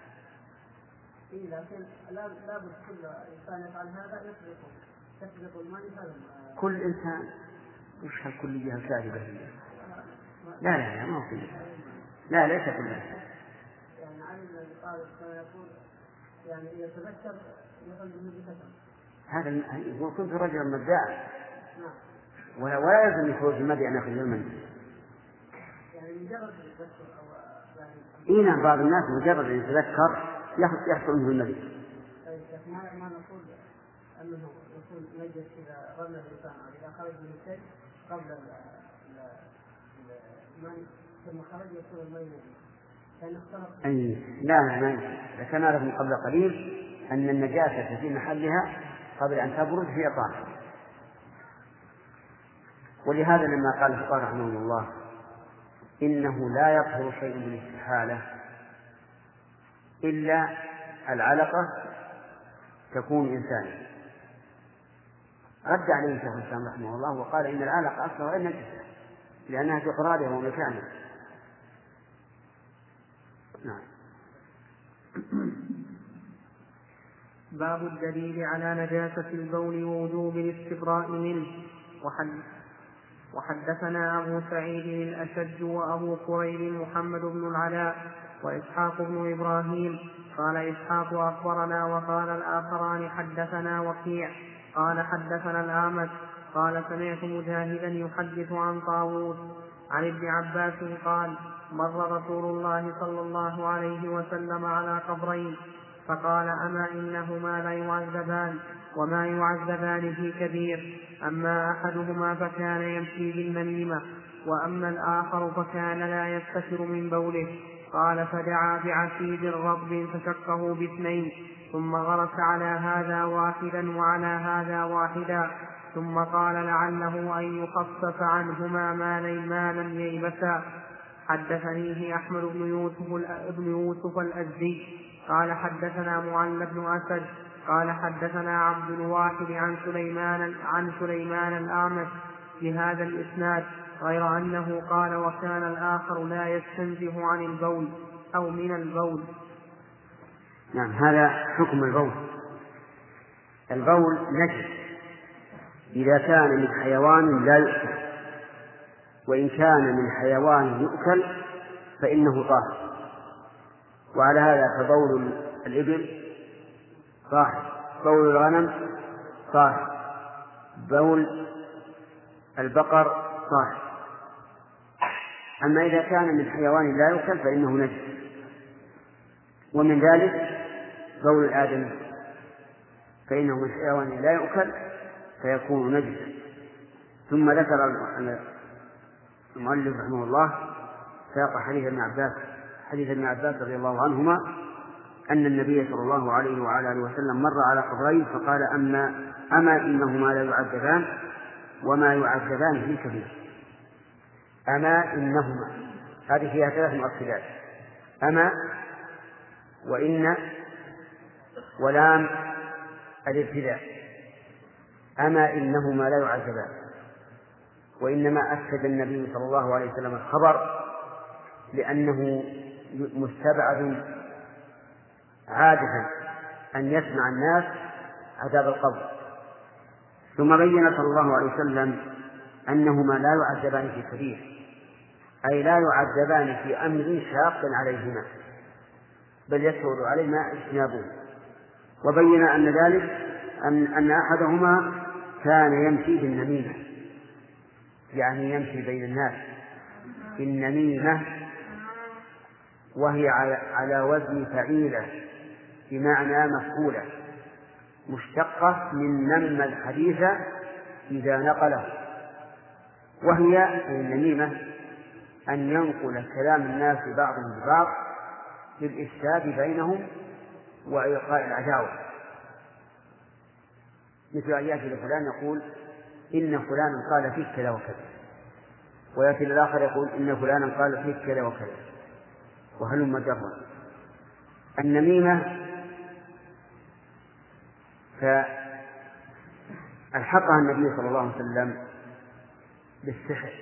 لكن لا بد كل إنسان يفعل هذا يسبق المني هذا. كل إنسان وش هالكلية الكاذبة هي؟ لا ما هو كلها. لا ليس كلها. يعني علي الذي قال يقول يعني يتذكر يخرج من ذكر. هذا يقول كنت رجلا مدعا. ولا يلزم يخرج المدي أن يخرج المني. يعني مجرد يتذكر أو يعني. نعم بعض الناس مجرد أن يتذكر يحصل منه المدي. ما نقول أنه يكون نجس إذا رمى الإنسان أو إذا خرج من الشيء قبل المني ثم خرج يكون المني لا كما عرفنا قبل قليل أن النجاسة في محلها قبل أن تبرد هي طاهرة. ولهذا لما قال الفقهاء رحمهم الله إنه لا يطهر شيء بالاستحالة إلا العلقة تكون إنسانا، رد عليه شيخ الإسلام رحمه الله وقال إن العلقة أصلا غير نجسة لأنها في قرارها ومكانها. نعم. باب الدليل على نجاسة البول ووجوب الاستبراء منه. وحدثنا أبو سعيد الأشج وأبو كريب محمد بن العلاء وإسحاق بن إبراهيم. قال إسحاق أخبرنا وقال الآخران حدثنا وكيع قال حدثنا الأعمش قال سمعت مجاهدا يحدث عن طاووس عن ابن عباس قال مر رسول الله صلى الله عليه وسلم على قبرين فقال أما إنهما لا يعذبان وما يعذبان في كبير، أما أحدهما فكان يمشي بالنميمة وأما الآخر فكان لا يستتر من بوله. قال فدعا بعسيد رطب فشقه باثنين ثم غرس على هذا واحدا وعلى هذا واحدا ثم قال لعله أن يخفف عنهما ما لم ييبسا. حدثنيه أحمد بن يوسف الأزدي قال حدثنا معل بن أسد قال حدثنا عبد الواحد عن سليمان الأعمش بهذا الإسناد غير أنه قال وكان الآخر لا يستنزه عن البول أو من البول. نعم هذا حكم البول. البول نجس إذا كان من حيوان لا يؤكل، وإن كان من حيوان يؤكل فإنه طاهر. وعلى هذا فبول الإبل طاهر، بول الغنم طاهر، بول البقر طاهر. أما إذا كان من حيوان لا يؤكل فإنه نجس، ومن ذلك بول الآدمي فإنه من حيوان لا يؤكل فيكون نجسا. ثم ذكر المؤلف رحمه الله ساق حديث ابن عباس رضي الله عنهما أن النبي صلى الله عليه وعلى آله وسلم مر على قبرين فقال أما إنهما لا يعذبان وما يعذبان في كبير. أما إنهما هذه فيها 3 مؤكدات، أما وإن ولام الابتداء. أما إنهما لا يعذبان، وإنما أكد النبي صلى الله عليه وسلم الخبر لأنه مستبعد عادة أن يسمع الناس عذاب القبر. ثم بين صلى الله عليه وسلم أنهما لا يعذبان في كبير، أي لا يعذبان في أمر شاق عليهما بل يسهل عليهما اجتنابه. وبين أن ذلك أن أحدهما كان يمشي بالنميمة، يعني يمشي بين الناس بالنميمة، وهي على وزن فعيلة بمعنى مفعولة، مشتقة من نم الحديث إذا نقله، وهي النميمة أن ينقل كلام الناس بعضهم ببعض للإفساد بينهم وإيقاع العداوة، مثل أن يأتي لفلان يقول إن فلانا قال فيك كذا وكذا، ويأتي للآخر يقول إن فلانا قال فيك كذا وكذا، وهلم جرا. النميمة فألحقها النبي صلى الله عليه وسلم بالسحر،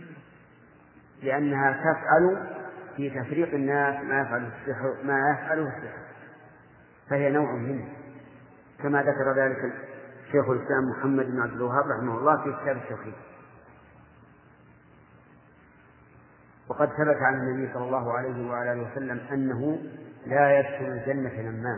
لأنها تفعل في تفريق الناس ما يفعله السحر، فهي نوع منه، كما ذكر ذلك شيخ الإسلام محمد بن عبد الوهاب رحمه الله في كتاب التوحيد. وقد ثبت عن النبي صلى الله عليه وعلى آله وسلم أنه لا يدخل الجنة نمام.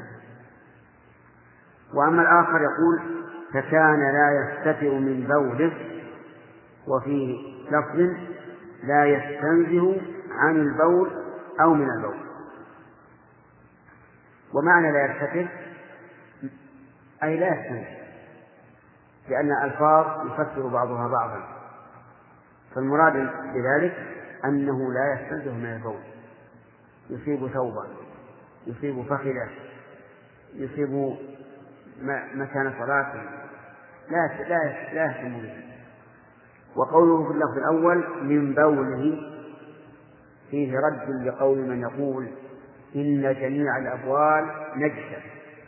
وأما الآخر يقول فكان لا يستتر من بوله، وفي لفظ لا يستنزه عن البول أو من البول. ومعنى لا يستتر أي لا يستنزه، لأن الألفاظ يفسر بعضها بعضا، فالمراد بذلك أنه لا يستنزه من البول، يصيب ثوبا، يصيب فخذه، يصيب مكان صلاته، لا يهتم به. وقوله في اللفظ الأول من بوله فيه رد لقول من يقول إن جميع الأبوال نجسة،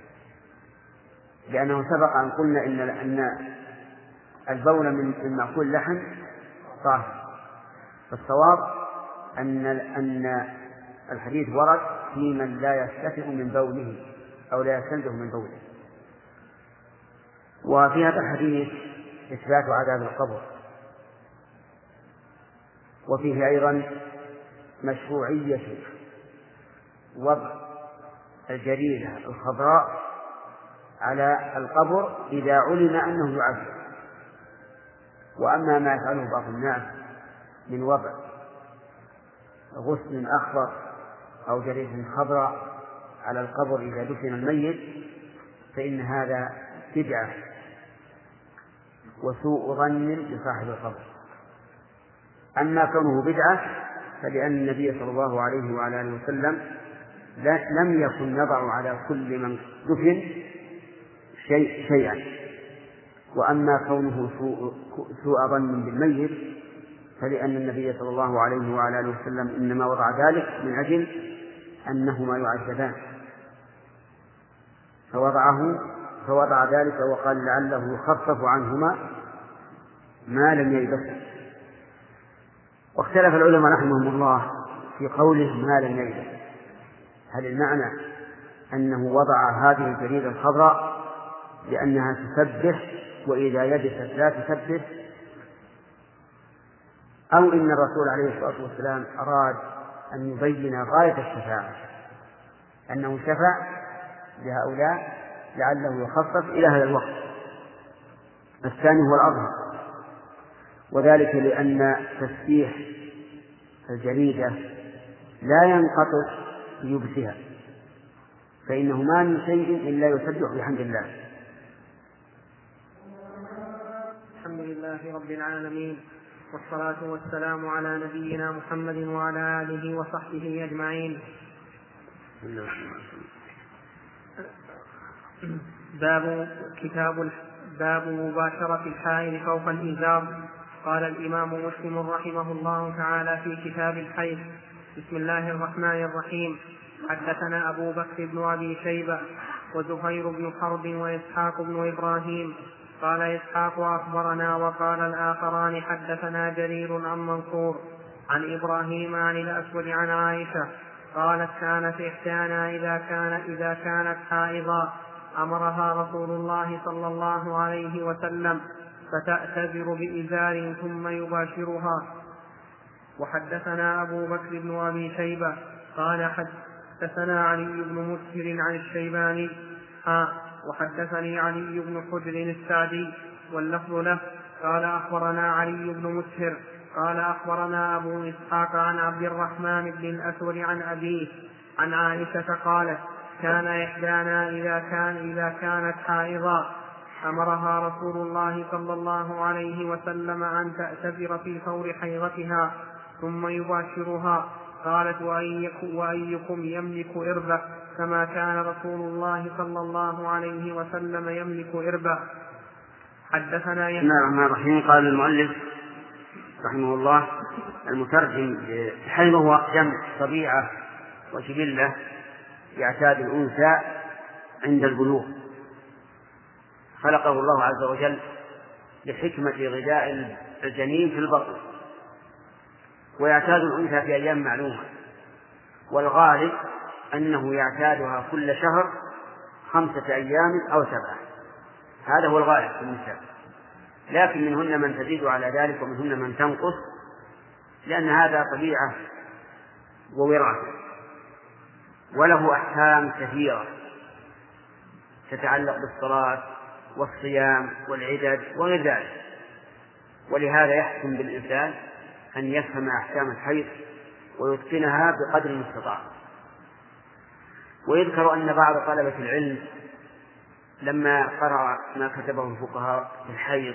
لأنه سبق أن قلنا إن البول من مأكول لحم طاهر، فالصواب أن الحديث ورد في من لا يستتر من بوله أو لا يستنزه من بوله. وفي هذا الحديث إثبات عذاب القبر، وفيه أيضا مشروعية وضع الجريدة الخضراء على القبر إذا علم أنه يعذب. وأما ما يفعله بعض الناس من وضع غصن أخضر أو جريدة خضراء على القبر إذا دفن الميت فإن هذا بدعة وسوء ظن بصاحب القبر. أما كونه بدعة فلأن النبي صلى الله عليه وعلى آله وسلم لم يكن يضع على كل من دفن شيئا. وأما كونه سوء ظن بالميت فلأن النبي صلى الله عليه وعلى آله وسلم إنما وضع ذلك من أجل أنهما يعذبان، فوضع ذلك وقال لعله يخفف عنهما ما لم يلبسه. واختلف العلماء رحمهم الله في قوله ما لم يلبس، هل المعنى أنه وضع هذه الجريدة الخضراء لأنها تسبح وإذا يبست لا تسبح، أو إن الرسول عليه الصلاة والسلام أراد أن يبين غاية الشفاعة أنه شفع لهؤلاء لعله يخفف إلى هذا الوقت. الثاني هو الأظهر، وذلك لأن تسبيح الجريدة لا ينقطع بيبسها، فإنه ما من شيء إلا يسبح بحمد الله. الحمد لله رب العالمين، والصلاة والسلام على نبينا محمد وعلى آله وصحبه أجمعين. باب مباشرة الحائض فوق الإزار. قال الإمام مسلم رحمه الله تعالى في كتاب الحيض: بسم الله الرحمن الرحيم. حدثنا أبو بكر بن أبي شيبة وزهير بن حرب وإسحاق بن إبراهيم. قال إسحاق أخبرنا، وقال الآخران حدثنا جرير عن منصور عن إبراهيم عن الأسود عن عائشة قالت: كانت إحدانا إذا كانت حائضا أمرها رسول الله صلى الله عليه وسلم فتأتذر بإزار ثم يباشرها. وحدثنا أبو بكر بن أبي شيبة قال حدثنا علي بن مسهر عن الشيباني وحدثني علي بن حجر السعدي واللفظ له قال أخبرنا علي بن مسهر قال أخبرنا أبو إسحاق عن عبد الرحمن بن الأسود عن أبيه عن عائشة قالت: كان إحدانا إذا كانت حائضا أمرها رسول الله صلى الله عليه وسلم أن تعتذر في فور حيضتها ثم يباشرها. قالت: وأيكم يملك إربه كما كان رسول الله صلى الله عليه وسلم يملك إربه. حدثنا بسم الله الرحمن الرحيم. قال المؤلف رحمه الله: المترجم الحيض هو جمع طبيعة وجبلة يعتاد الأنثى عند البلوغ، خلقه الله عز وجل لحكمة غذاء الجنين في البطن، ويعتاد الأنثى في أيام معلومة، والغالب أنه يعتادها كل شهر 5 أيام أو 7، هذا هو الغالب في النساء، لكن منهن من تزيد على ذلك ومنهن من تنقص، لأن هذا طبيعة ووراثة، وله أحكام كثيرة تتعلق بالصلاة والصيام والعدد وغير ذلك، ولهذا يحكم بالإنسان أن يفهم أحكام الحيض ويتقنها بقدر المستطاع. ويذكر أن بعض طلبة العلم لما قرأ ما كتبه الفقهاء في الحيض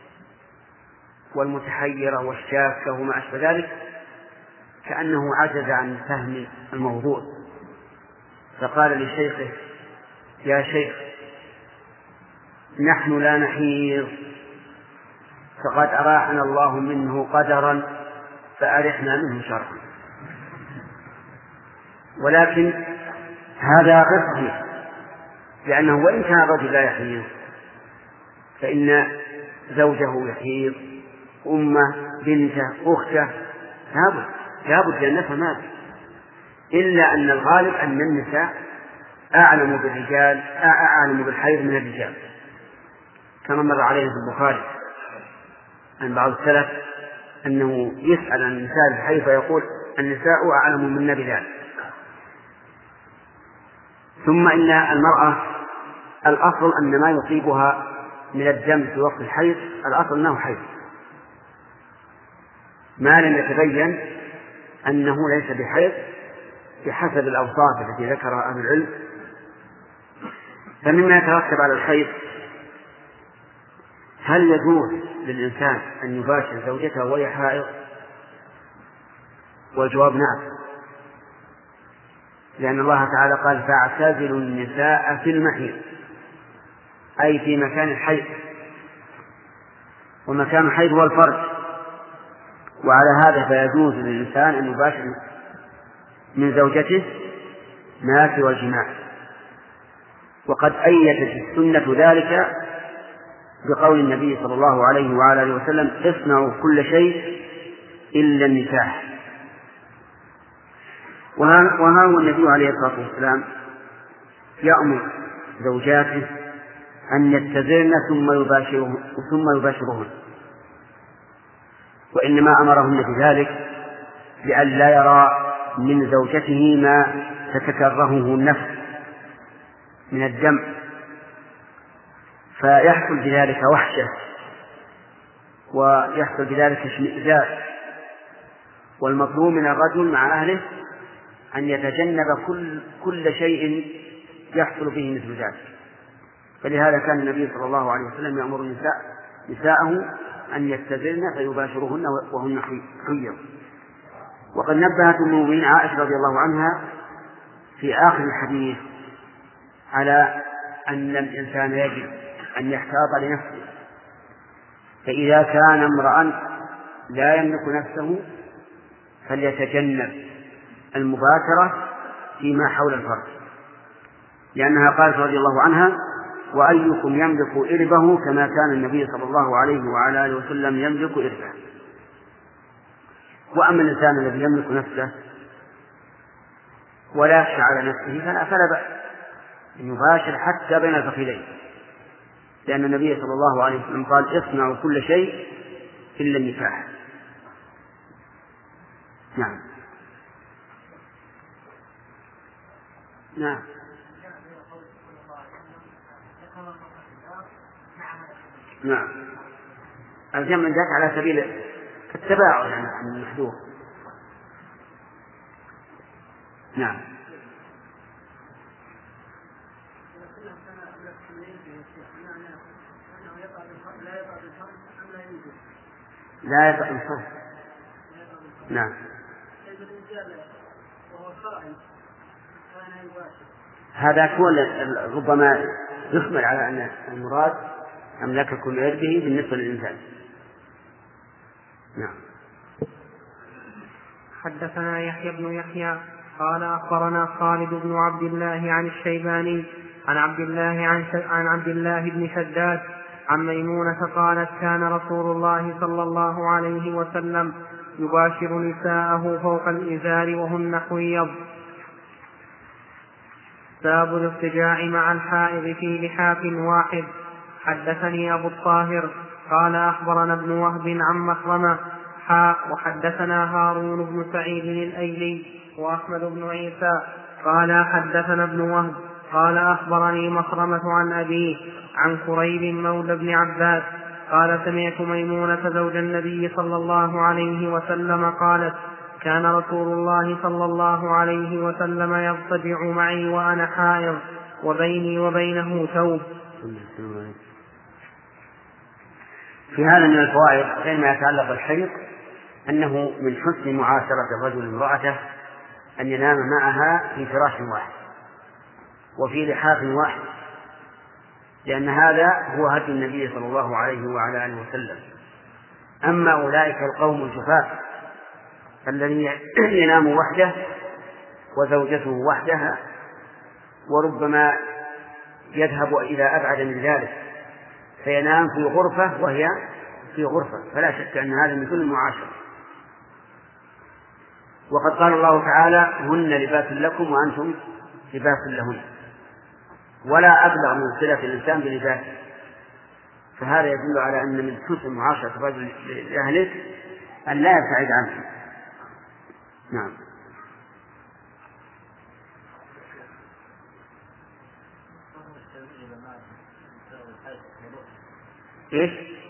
والمتحيرة والشاكة وما أشبه ذلك كأنه عجز عن فهم الموضوع، فقال لشيخه: يا شيخ، نحن لا نحيض، فقد أراحنا الله منه قدرا فأرحنا منه شرعا. ولكن هذا غير صحيح، لأنه وإن كان الرجل لا يحيض فإن زوجه يحيض، أمه، بنته، أخته، لابد أن نفهم هذا، إلا أن الغالب أن النساء أعلم بالرجال أعلم بالحيض من الرجال، كما مر عليه في البخاري عن بعض السلف أنه يسأل عن النساء الحيض فيقول: النساء أعلم منا بذلك. ثم إن المرأة الأصل أن ما يصيبها من الدم في وقت الحيض الأصل أنه حيض، ما لم يتبين أنه ليس بحيض بحسب الأوصاف التي ذكرها أهل العلم. فمما يترتب على الحيض: هل يجوز للإنسان أن يباشر زوجته وهي حائض؟ والجواب نعم، لأن الله تعالى قال: فاعتزلوا النساء في المحيض، أي في مكان الحيض، ومكان الحيض هو الفرج، وعلى هذا فيجوز للإنسان أن يباشر من زوجته ما سوى الجماع. وقد أيدت السنة ذلك بقول النبي صلى الله عليه وعلى آله وسلم: اصنعوا كل شيء إلا النكاح. وها هو النبي عليه الصلاة والسلام يأمر زوجاته أن يتزرن ثم يباشرهن، وإنما أمرهن بذلك لئلا يرى من زوجته ما تتكرهه النفس من الدم، فيحصل بذلك وحشة ويحصل بذلك اشمئزاز. والمطلوب من الرجل مع أهله أن يتجنب كل شيء يحصل به مثل ذلك. فلهذا كان النبي صلى الله عليه وسلم يأمر نساءه أن يتزرن فيباشرهن وهن حيض. وقد نبهت المؤمنين عائشة رضي الله عنها في آخر الحديث على أن الإنسان يجب أن يحتاط لنفسه، فإذا كان امرأ لا يملك نفسه فليتجنب المباشرة فيما حول الفرج، لأنها قالت رضي الله عنها: وأيكم يملك إربه كما كان النبي صلى الله عليه وعلى آله وسلم يملك إربه. وأما الإنسان الذي يملك نفسه ولا يخشى على نفسه فلا بأس أن يباشر حتى بين الفخذين، لأن النبي صلى الله عليه وسلم قال: اصنعوا كل شيء إلا النكاح. نعم. نعم. نعم. الجمع ذاك على سبيل التباعد عن المحذور. نعم. لا ينصرف. نعم. هذا كون ربما يحمل على أن المراد أملاك كل يده بالنسبة للإنسان. نعم. حدثنا يحيى بن يحيى قال أخبرنا خالد بن عبد الله عن الشيباني عن عبد الله بن شداد عن ميمونة قالت كان رسول الله صلى الله عليه وسلم يباشر نساءه فوق الإزار وهن حيض. باب الاضطجاع مع الحائض في لحاف واحد. حدثني أبو الطاهر قال أخبرنا ابن وهب عن مخرمة وحدثنا هارون بن سعيد الأيلي وأحمد بن عيسى قال حدثنا ابن وهب قال أخبرني مخرمة عن أبيه عن كريب مولى بن عباس قال سمعت ميمونة زوج النبي صلى الله عليه وسلم قالت كان رسول الله صلى الله عليه وسلم يضطجع معي وأنا حائض وبيني وبينه ثوب. في هذا من الفوائد فيما يتعلق بالحيض أنه من حسن معاشرة الرجل امرأته أن ينام معها في فراش واحد وفي لحاف واحد، لأن هذا هو هدي النبي صلى الله عليه وعلى آله وسلم. أما أولئك القوم الجفاة الذي ينام وحده وزوجته وحدها وربما يذهب إلى أبعد من ذلك فينام في غرفة وهي في غرفة، فلا شك أن هذا من كل المعاشرة. وقد قال الله تعالى هن لباس لكم وأنتم لباس لهن، ولا أبلغ من صلة الإنسان بلباسه، فهذا يدل على أن من حسن معاشرة الرجل لأهله أن لا يبتعد عنه. نعم. إيش؟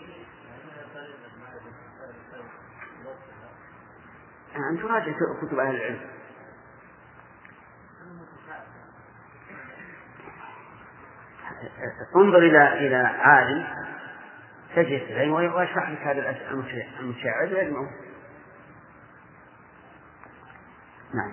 أن تراجع كتب أهل العلم. انظر إلى عالم تجد العلم ويشرح لك هذا المشاعر ويجمعه. نعم.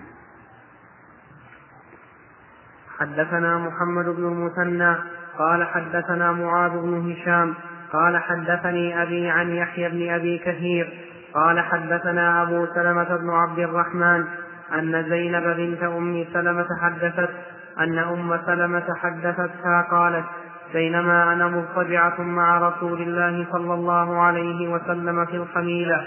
حدثنا محمد بن المثنى قال حدثنا معاذ بن هشام قال حدثني أبي عن يحيى بن أبي كثير قال حدثنا أبو سلمة بن عبد الرحمن أن زينب بنت أم سلمة حدثت أن أم سلمة حدثتها قالت بينما أنا مضطجعة مع رسول الله صلى الله عليه وسلم في الخميلة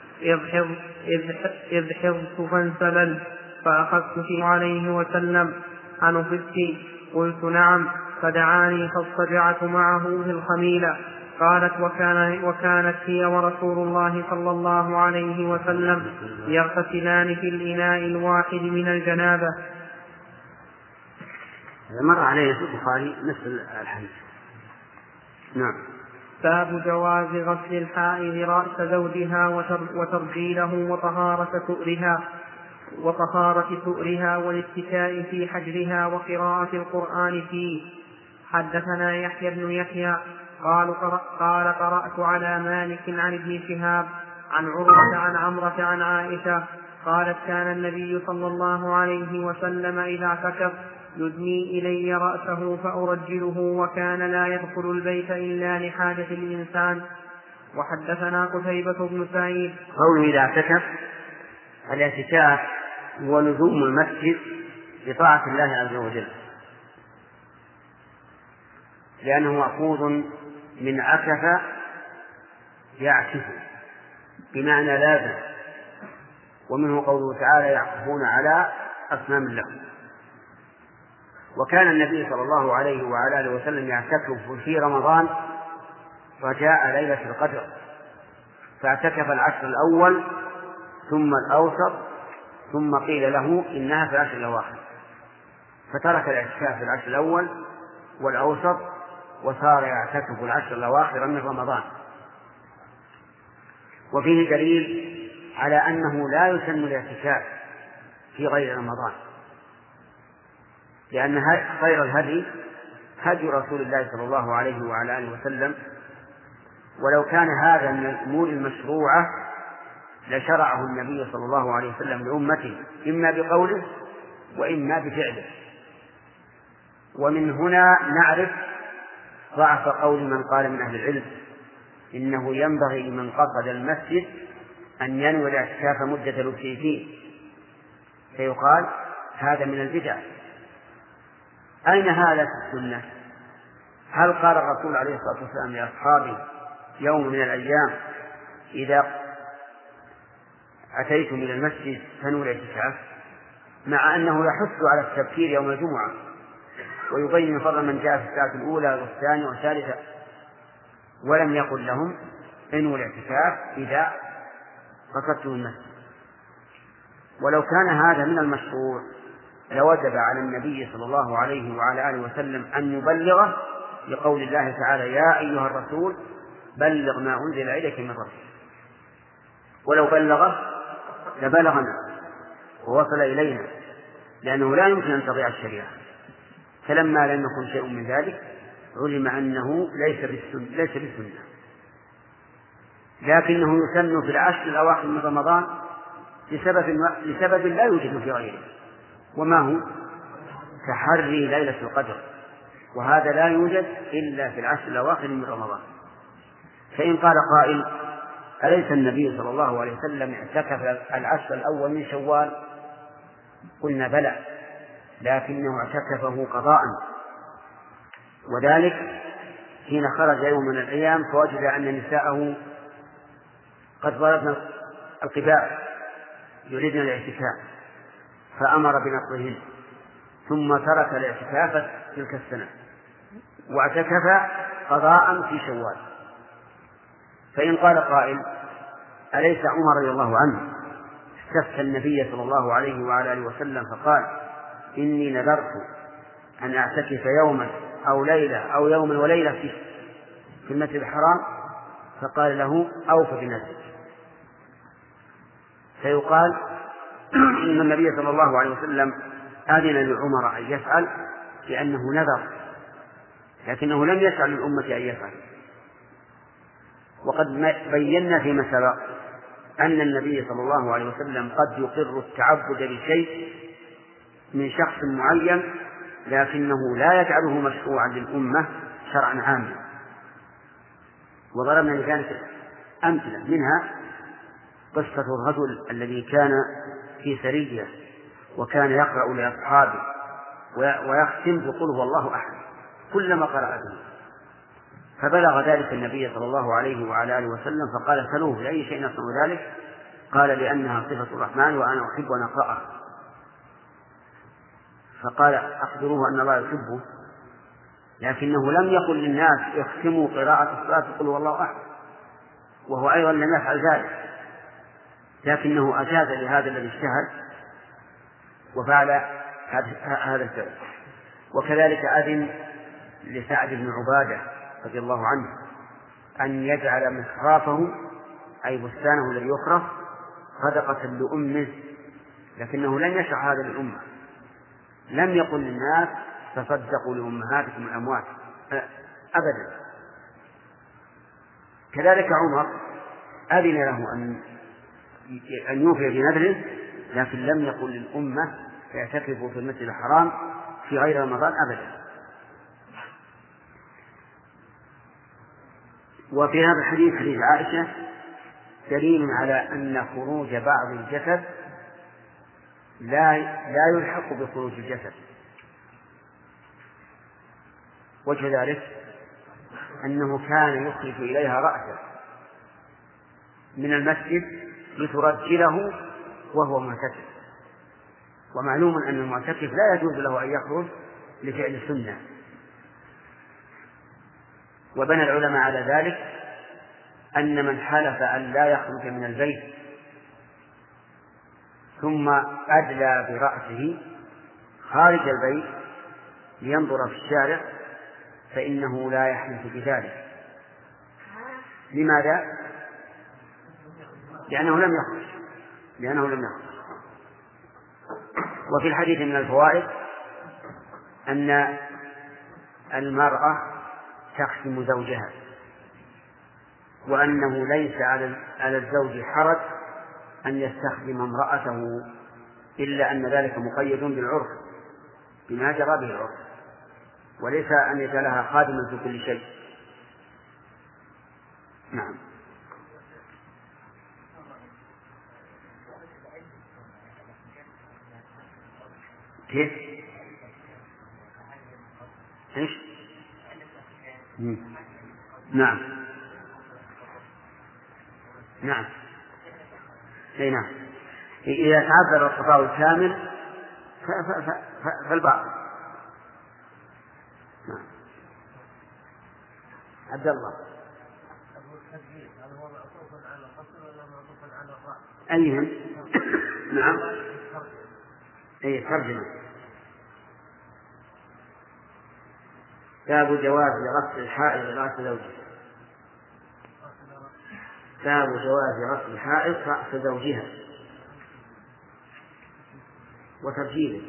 إذ حظت فانسللت فأخذت فيه عليه وسلم أنفست؟ قلت نعم، فدعاني فاضطجعت معه في الخميلة. قالت وكانت هي ورسول الله صلى الله عليه وسلم يغتسلان في الإناء الواحد من الجنابة. مر عليه في البخاري مثل الحديث. نعم. باب جواز غسل الحائض رأس زوجها وترجيله وطهارة سؤرها والاتكاء في حجرها وقراءة القرآن فيه. حدثنا يحيى بن يحيى قال قرأت على مالك عن ابن شهاب عن عروة عن عمرة عن عائشة قالت كان النبي صلى الله عليه وسلم إذا اعتكف يدني إلي رأسه فأرجله وكان لا يدخل البيت إلا لحاجة الإنسان. وحدثنا قتيبة بن سعيد. قوله إذا اعتكف، الاعتكاف هو لزوم المسجد بطاعة الله عز وجل، لأنه مأخوذ من عكف يعكف بمعنى لازم، ومنه قوله تعالى يعكفون على أصنام لهم. وكان النبي صلى الله عليه وعلى آله وسلم يعتكف في رمضان رجاء ليلة القدر، فاعتكف العشر الأول ثم الأوسط ثم قيل له إنها في العشر الأواخر، فترك الاعتكاف في العشر الأول والأوسط وصار يعتكف العشر الأواخر من رمضان. وفيه دليل على أنه لا يسن الاعتكاف في غير رمضان، لأن خير الهدي هدي رسول الله صلى الله عليه وعلى آله وسلم، ولو كان هذا من الأمور المشروعة لشرعه النبي صلى الله عليه وسلم لأمته إما بقوله وإما بفعله. ومن هنا نعرف ضعف قول من قال من أهل العلم إنه ينبغي لمن قصد المسجد أن ينوي الاعتكاف مدة لبثه فيه، فيقال هذا من البدع. أين هذا في السنة؟ هل قال الرسول عليه الصلاة والسلام لأصحابه يوم من الأيام إذا أتيتم إلى المسجد فنووا الاعتكاف، مع أنه يحث على التبكير يوم الجمعة ويبين فضل من جاء في الساعة الأولى والثانية والثالثة، ولم يقل لهم انووا الاعتكاف إذا قصدتم المسجد. ولو كان هذا من المشروع لوجب على النبي صلى الله عليه وعلى آله وسلم أن يبلغه لقول الله تعالى يا أيها الرسول بلغ ما أنزل إليك من ربك. ولو بلغه لبلغنا ووصل إلينا، لأنه لا يمكن أن تضيع الشريعة. فلما لم يكن شيء من ذلك علم أنه ليس بالسنة، لكنه يسن في العشر الأواخر من رمضان لسبب لا يوجد في غيره، وما هو تحري ليلة القدر، وهذا لا يوجد إلا في العشر الأواخر من رمضان. فإن قال قائل أليس النبي صلى الله عليه وسلم اعتكف العشر الأول من شوال؟ قلنا بلى، لكنه اعتكفه قضاء، وذلك حين خرج يوم من الأيام فوجد أن نساءه قد ضربن القباء يريدن الاعتكاف فأمر بنقضهن، ثم ترك الاعتكاف تلك السنة واعتكف قضاء في شوال. فإن قال قائل أليس عمر رضي الله عنه استفتى النبي صلى الله عليه وعلى آله وسلم فقال إني نذرت أن أعتكف يوما أو ليلة أو يوما وليلة في المسجد الحرام، فقال له أوف بنذرك، فيقال إن النبي صلى الله عليه وسلم أذن لعمر أن يفعل لأنه نذر، لكنه لم يسع للأمة أن يفعل. وقد بينا فيما سبق أن النبي صلى الله عليه وسلم قد يقر التعبد بشيء من شخص معين، لكنه لا يجعله مشروعا للأمة شرعا عاما. وضربنا لذلك أمثلة، منها قصة الرجل الذي كان في سرية وكان يقرأ لأصحابه ويختم بقل هو الله أحد كلما قرأ به، فبلغ ذلك النبي صلى الله عليه وعلى آله وسلم فقال سلوه لأي شيء يصنع ذلك؟ قال لأنها صفة الرحمن وأنا أحب أن أقرأها. فقال أخبروه أن الله يحبه، لكنه لم يقل للناس اختموا قراءة الصلاة قل هو الله أحد، وهو أيضا لم يفعل ذلك، لكنه أجاز لهذا الذي اجتهد وفعل هذا الفعل. وكذلك أذن لسعد بن عبادة رضي الله عنه أن يجعل مخرافه أي بستانه الذي يخرف صدقة لأمه، لكنه لم يشرع هذا للأمة، لم يقل للناس تصدقوا لأمهاتكم الأموات أبدا. كذلك عمر أذن له أن يوفي بنذره، لكن لم يقل للأمة يعتكفوا في المسجد الحرام في غير رمضان أبدا. وفي هذا الحديث حديث عائشة دليل على أن خروج بعض الجسد لا يلحق بخروج الجسد. وجه ذلك أنه كان يخرج إليها رأسه من المسجد لترجله وهو معتكف، ومعلوم أن المعتكف لا يجوز له أن يخرج لفعل السنة. وبنى العلماء على ذلك أن من حلف أن لا يخرج من البيت ثم أدلى برأسه خارج البيت لينظر في الشارع فإنه لا يحلف بذلك. لماذا؟ لأنه لم يخرج. وفي الحديث من الفوائد أن المرأة تختم زوجها، وأنه ليس على الزوج حرج أن يستخدم امرأته إلا أن ذلك مقيد بالعرف بما جرى به العرف، وليس أن يجعلها خادما في كل شيء. نعم. كيف؟ ايش؟ نعم نعم اي نعم. إذا تعذر القضاء الكامل فالبعض. نعم. عبد الله. أيهم؟ نعم. أي ترجمة. باب جواز غسل الحائض رأس زوجها. باب جواز غسل الحائض رأس زوجها وترجيله.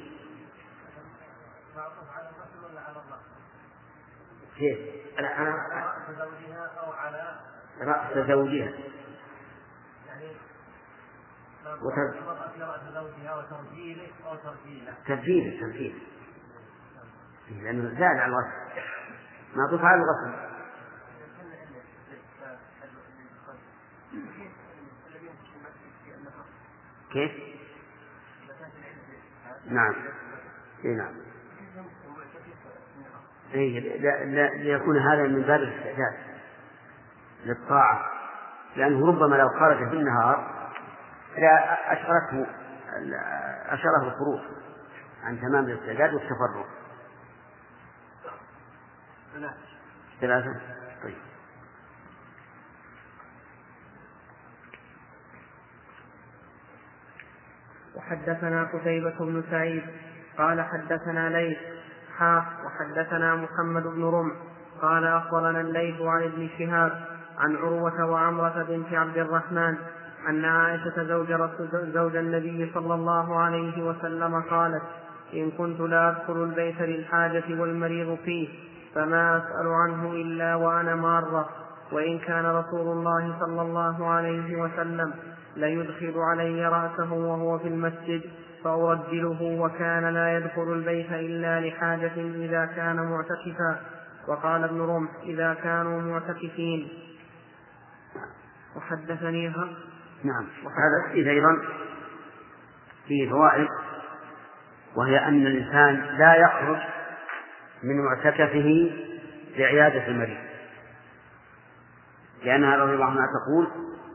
كيف؟ رأس زوجها أو على رأس زوجها وترجيله أو ترجيله لأنه زاد على الغسل، معطوف على الغسل. كيف؟ نعم. إيه نعم. ليكون هذا من باب الاستعداد للطاعة، لأنه ربما لو خرج في النهار أشره الخروج عن تمام الاستعداد والتفرغ. ثلاثة. طيب. وحدثنا قتيبة بن سعيد قال حدثنا ليث وحدثنا محمد بن رمح قال أخبرنا الليث عن ابن شهاب عن عروة وعمرة بنت عبد الرحمن أن عائشة زوج النبي صلى الله عليه وسلم قالت: إن كنت لا أدخل البيت للحاجة والمريض فيه فما أسأل عنه إلا وأنا مارة، وإن كان رسول الله صلى الله عليه وسلم ليدخل علي رأسه وهو في المسجد فأرجله، وكان لا يدخل البيت إلا لحاجة إذا كان معتكفا. وقال ابن رمح: إذا كانوا معتكفين. وحدثنيها. نعم. هذا الحديث أيضا فيه فوائد، وهي أن الإنسان لا يخرج من معتكفه لعيادة المريض، لأنها رضي الله عنها تقول: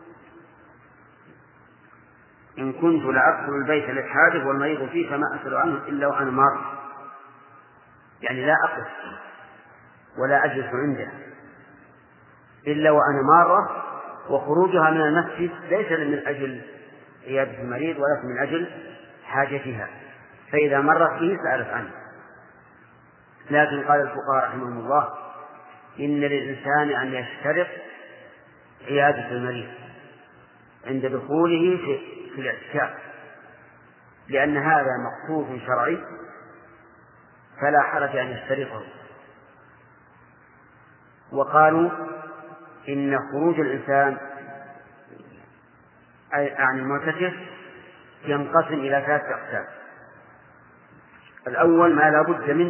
إن كنت لأدخل البيت للحاجة والمريض فيه فما أسأل عنه إلا وأنا مار، يعني لا أقف ولا أجلس عنده إلا وأنا مارة. وخروجها من المسجد ليس من أجل عيادة المريض ولكن من أجل حاجتها، فإذا مرت به سألت عنه. لكن قال الفقهاء رحمهم الله: إن للإنسان أن يشترط عيادة المريض عند دخوله في الاعتكاف، لأن هذا مقصود شرعي فلا حرج أن يشترطه. وقالوا إن خروج الإنسان عن المعتكف ينقسم إلى 3 أقسام. الأول ما لا بد منه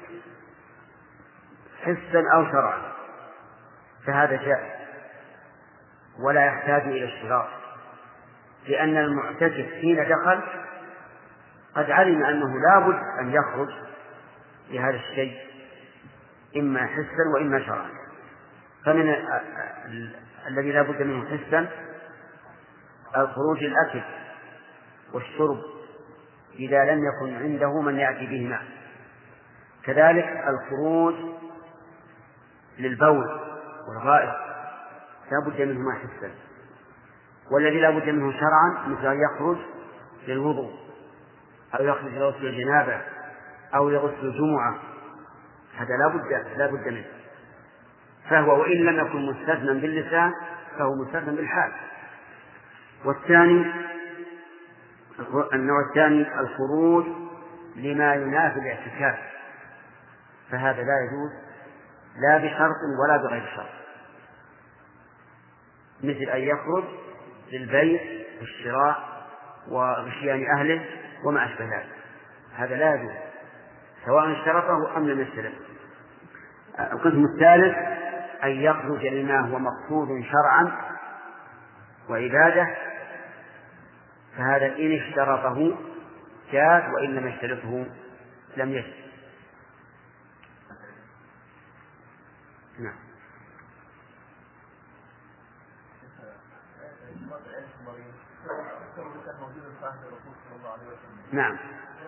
حسا أو شرعا، فهذا جائز ولا يحتاج إلى اشتراط، لأن المعتكف حين دخل قد علم أنه لا بد أن يخرج لهذا الشيء إما حسا وإما شرعا. فمن الذي لا بد منه حسا الخروج الأكل والشرب إذا لم يكن عنده من يأتي بهما، كذلك الخروج للبول والغائط لا بد منهما حسا. والذي لا بد منه شرعا مثل أن يخرج للوضوء أو يخرج لغسل الجنابة أو لغسل الجمعة، هذا لا بد منه، فهو وإن لم يكن مستثنى باللسان فهو مستثنى بالحال. النوع الثاني الخروج لما ينافي الاعتكاف، فهذا لا يجوز لا بشرط ولا بغير شرط. مثل أن يخرج للبيع والشراء وغشيان أهله وما أشبه ذلك، هذا لا يجوز سواء اشترطه أم لم يشترط. القسم الثالث أن يخرج لما هو مقصود شرعا وعبادة، فهذا إن اشترطه جاز وإن لم يشترطه لم يجوز. نعم. نعم.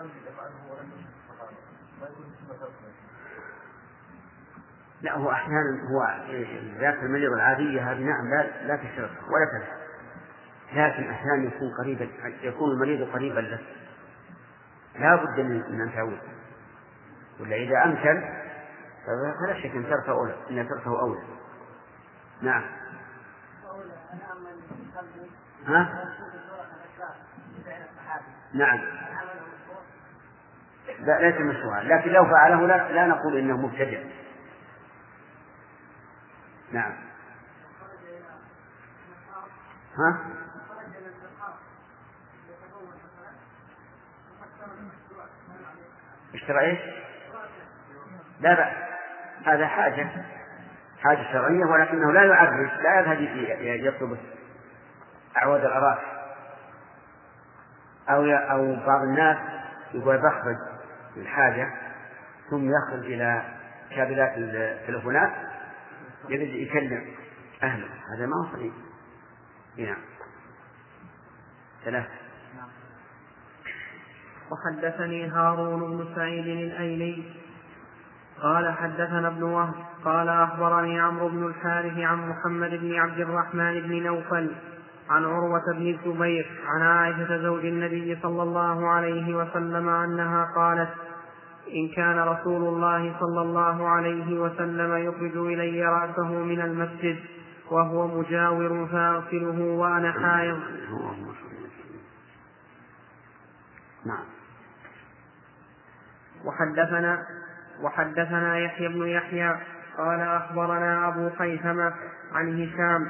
لا، هو أحيانا هو ذات المريض العادية هذه نعم لا تشرط ولا تنفع، لكن أحيانا يكون المريض قريبا له لا بد من أن تعود، ولا إذا أمكن فلا شك أن تركه أولى. نعم. ها؟ نعم. لا ليس مشروعا، لكن لو فعله لا نقول إنه مبتدع. نعم. ها؟ اشترى ايش؟ لا بأس، هذا حاجة شرعية، ولكنه لا يعرف، لا يذهب يطلب أعواد الأراضي، أو بعض الناس يقول يخرج الحاجة ثم يخرج إلى كابلات التلفونات يبدأ يكلم أهله، هذا ما هو صحيح. نعم. ثلاثة. وحدثني هارون بن سعيد الأيلي قال حدثنا ابن وهب قال أخبرني عمرو بن الحارث عن محمد بن عبد الرحمن بن نوفل عن عروة بن الزبير عن عائشة زوج النبي صلى الله عليه وسلم أنها قالت: إن كان رسول الله صلى الله عليه وسلم يخرج إلي رأسه من المسجد وهو مجاور فأغسله وأنا حائض. وحدثنا يحيى بن يحيى قال أخبرنا أبو خيثمة عن هشام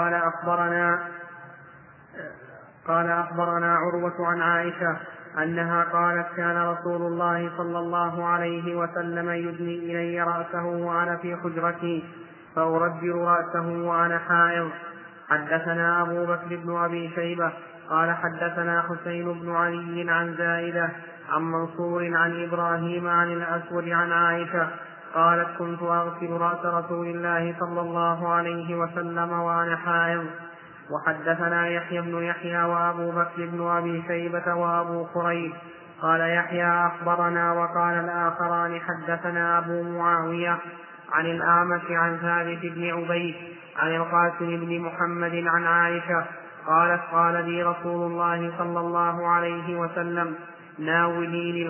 قال أخبرنا عروة عن عائشة أنها قالت: كان رسول الله صلى الله عليه وسلم يدني إلي رأسه وأنا في حجرتي فأرجل رأسه وأنا حائض. حدثنا أبو بكر بن أبي شيبة قال حدثنا حسين بن علي عن زائدة عن منصور عن إبراهيم عن الأسود عن عائشة قالت: كنت أغسل رأس رسول الله صلى الله عليه وسلم وأنا حائض. وحدثنا يحيى بن يحيى وأبو بكر بن أبي شيبة وأبو قريب قال يحيى أخبرنا وقال الآخران حدثنا أبو معاوية عن الأعمش عن ثابت بن عبيد عن القاسم بن محمد عن عائشة قالت: قال لي رسول الله صلى الله عليه وسلم: ناوليني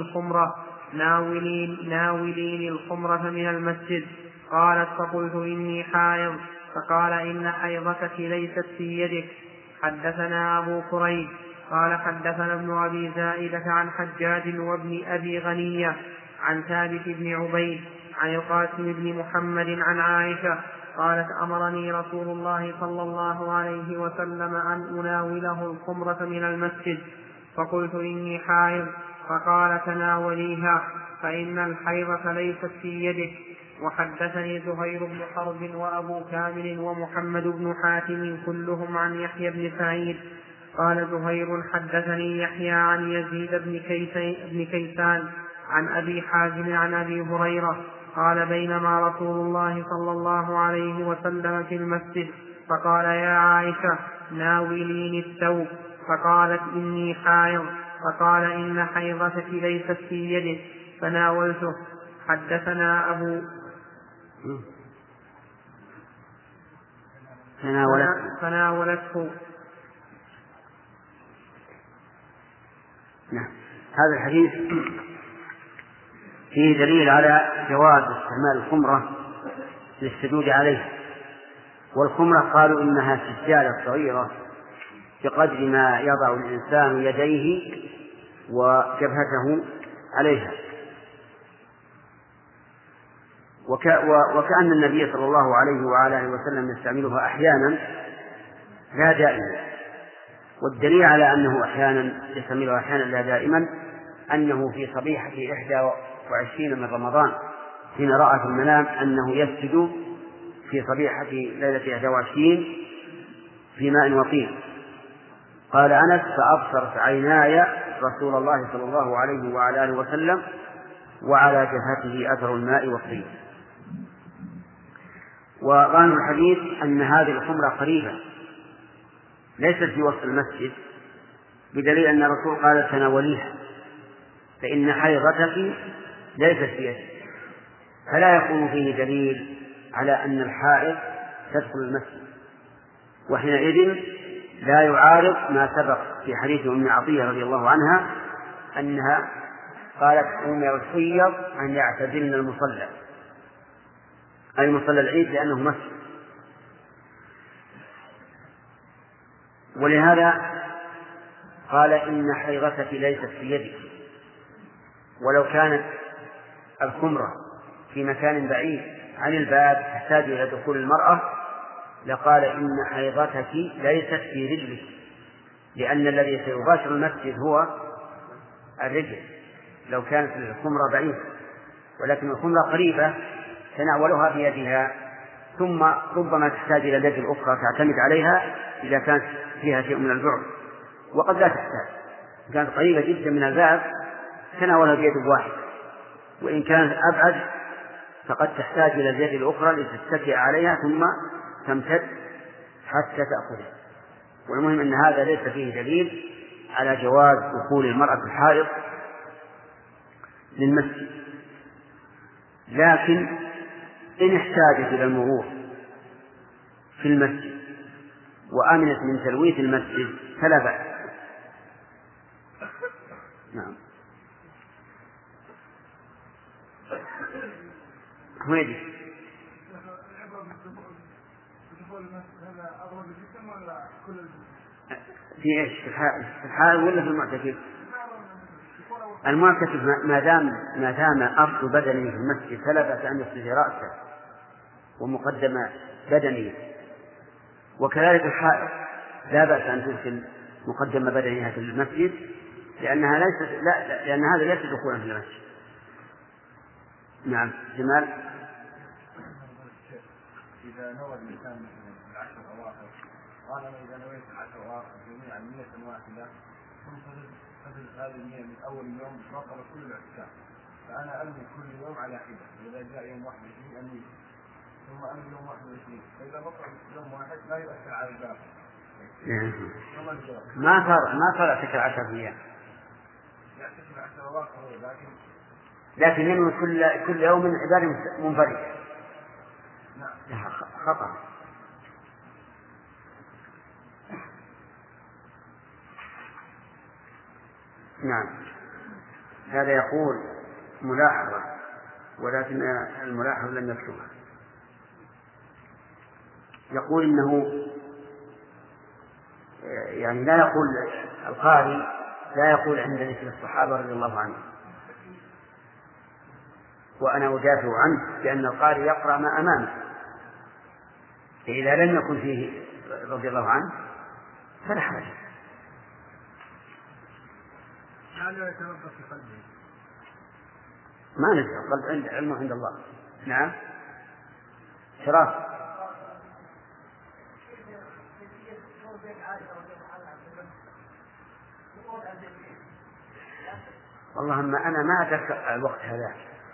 الخمرة من المسجد. قالت: فقلت: إني حائض. فقال: إن حيضتك ليست في يدك. حدثنا أبو كريب قال حدثنا ابن أبي زائدة عن حجاج وابن أبي غنية عن ثابت بن عبيد عن القاسم بن محمد عن عائشة قالت: أمرني رسول الله صلى الله عليه وسلم أن أناوله الخمرة من المسجد. فقلت: إني حائض. فقال: تناوليها فإن الحيضة ليست في يدك. وحدثني زهير بن حرب وأبو كامل ومحمد بن حاتم كلهم عن يحيى بن سعيد. قال زهير: حدثني يحيى عن يزيد بن كيسان عن أبي حازم عن أبي هريرة قال: بينما رسول الله صلى الله عليه وسلم في المسجد فقال: يا عائشة ناوليني الثوب. فقالت: إني حائض. فقال: إن حيضتك ليست في يدك. فناولته. حدثنا فناولته. نعم. هذا الحديث فيه دليل على جواز استعمال الخمرة للسجود عليه. والخمرة قالوا إنها سجالة صغيرة بقدر ما يضع الإنسان يديه وجبهته عليها. وكأن النبي صلى الله عليه وآله وسلم يستعملها أحيانا لا دائما. والدليل على أنه أحيانا يستعمله أحيانا لا دائما أنه في صبيحة 21 من رمضان حين رأى في المنام أنه يسجد في صبيحة ليلة 21 في ماء وطين. قال أنس: فأبصرت عيناي رسول الله صلى الله عليه وعلى آله وسلم وعلى جبهته أثر الماء والطين. وظاهر الحديث أن هذه الخمرة قريبة ليست في وسط المسجد، بدليل أن الرسول قال: تناوليها فإن حيضتك ليست في يدك، فلا يكون فيه دليل على أن الحائض تدخل المسجد، وحينئذ لا يعارض ما سبق في حديث أم عطية رضي الله عنها أنها قالت: أمر الحيض أن يعتزلن المصلى، أي مصلى العيد، لأنه مسجد. ولهذا قال: إن حيضتك ليست في يدك. ولو كانت الخمرة في مكان بعيد عن الباب تحتاج إلى دخول المرأة لقال: إن حيضتك ليست في رجلك، لأن الذي سيباشر المسجد هو الرجل لو كانت الخمرة بعيدة، ولكن الخمرة قريبة تناولها بيدها، ثم ربما تحتاج إلى اليد الأخرى تعتمد عليها إذا كانت فيها شيء من البعد، وقد لا تحتاج. إن كانت قريبة جدا من الباب تناولها بيد واحد، وإن كانت أبعد فقد تحتاج إلى اليد الأخرى لتتكئ عليها ثم تمتد حتى تأخذها. والمهم أن هذا ليس فيه دليل على جواز دخول المرأة الحائض للمسجد، لكن إن احتاجت إلى المرور في المسجد وأمنت من تلويث المسجد فلا بأس. نعم. ويدي في ايش؟ في الحائض ولا في المعتكف؟ المعتكف ما دام أصل بدنه في المسجد فلا بأس أن يصل رأسه ومقدم بدنه، وكذلك الحائض لا بأس أن ترسل مقدم بدنها في المسجد، لأن هذا ليس دخولا في المسجد. نعم. جمال. إذا نوى الإنسان مثلا العشر أواخر، قال: أنا إذا نويت العشر أواخر جميعا 100 واحدة، ثم تدرس هذه النية من أول يوم بطل كل الاعتكاف، فأنا أنوي كل يوم على حدة، وإذا جاء يوم 21 أنوي، ثم أنوي يوم 21، فإذا بطل يوم واحد لا يؤثر على الباقي. ما صار اعتكاف 10 أيام، يعتكف 10 أواخر، لكن ينوي كل يوم عبادة منفردة. نعم. خطأ. نعم. هذا يقول ملاحظة، ولكن الملاحظة لم يكتبها. يقول إنه يعني لا يقول القارئ لا يقول عند ذكر الصحابة رضي الله عنهم، وأنا أدافع عنه لأن القارئ يقرأ ما أمامه، فإذا لم يكن فيه رضي الله عنه فلا حرج. هذا يتوقف في قلبه، ما نزل قلب علمه عند الله. نعم. شراف. والله أنا ما أتذكر الوقت هذا.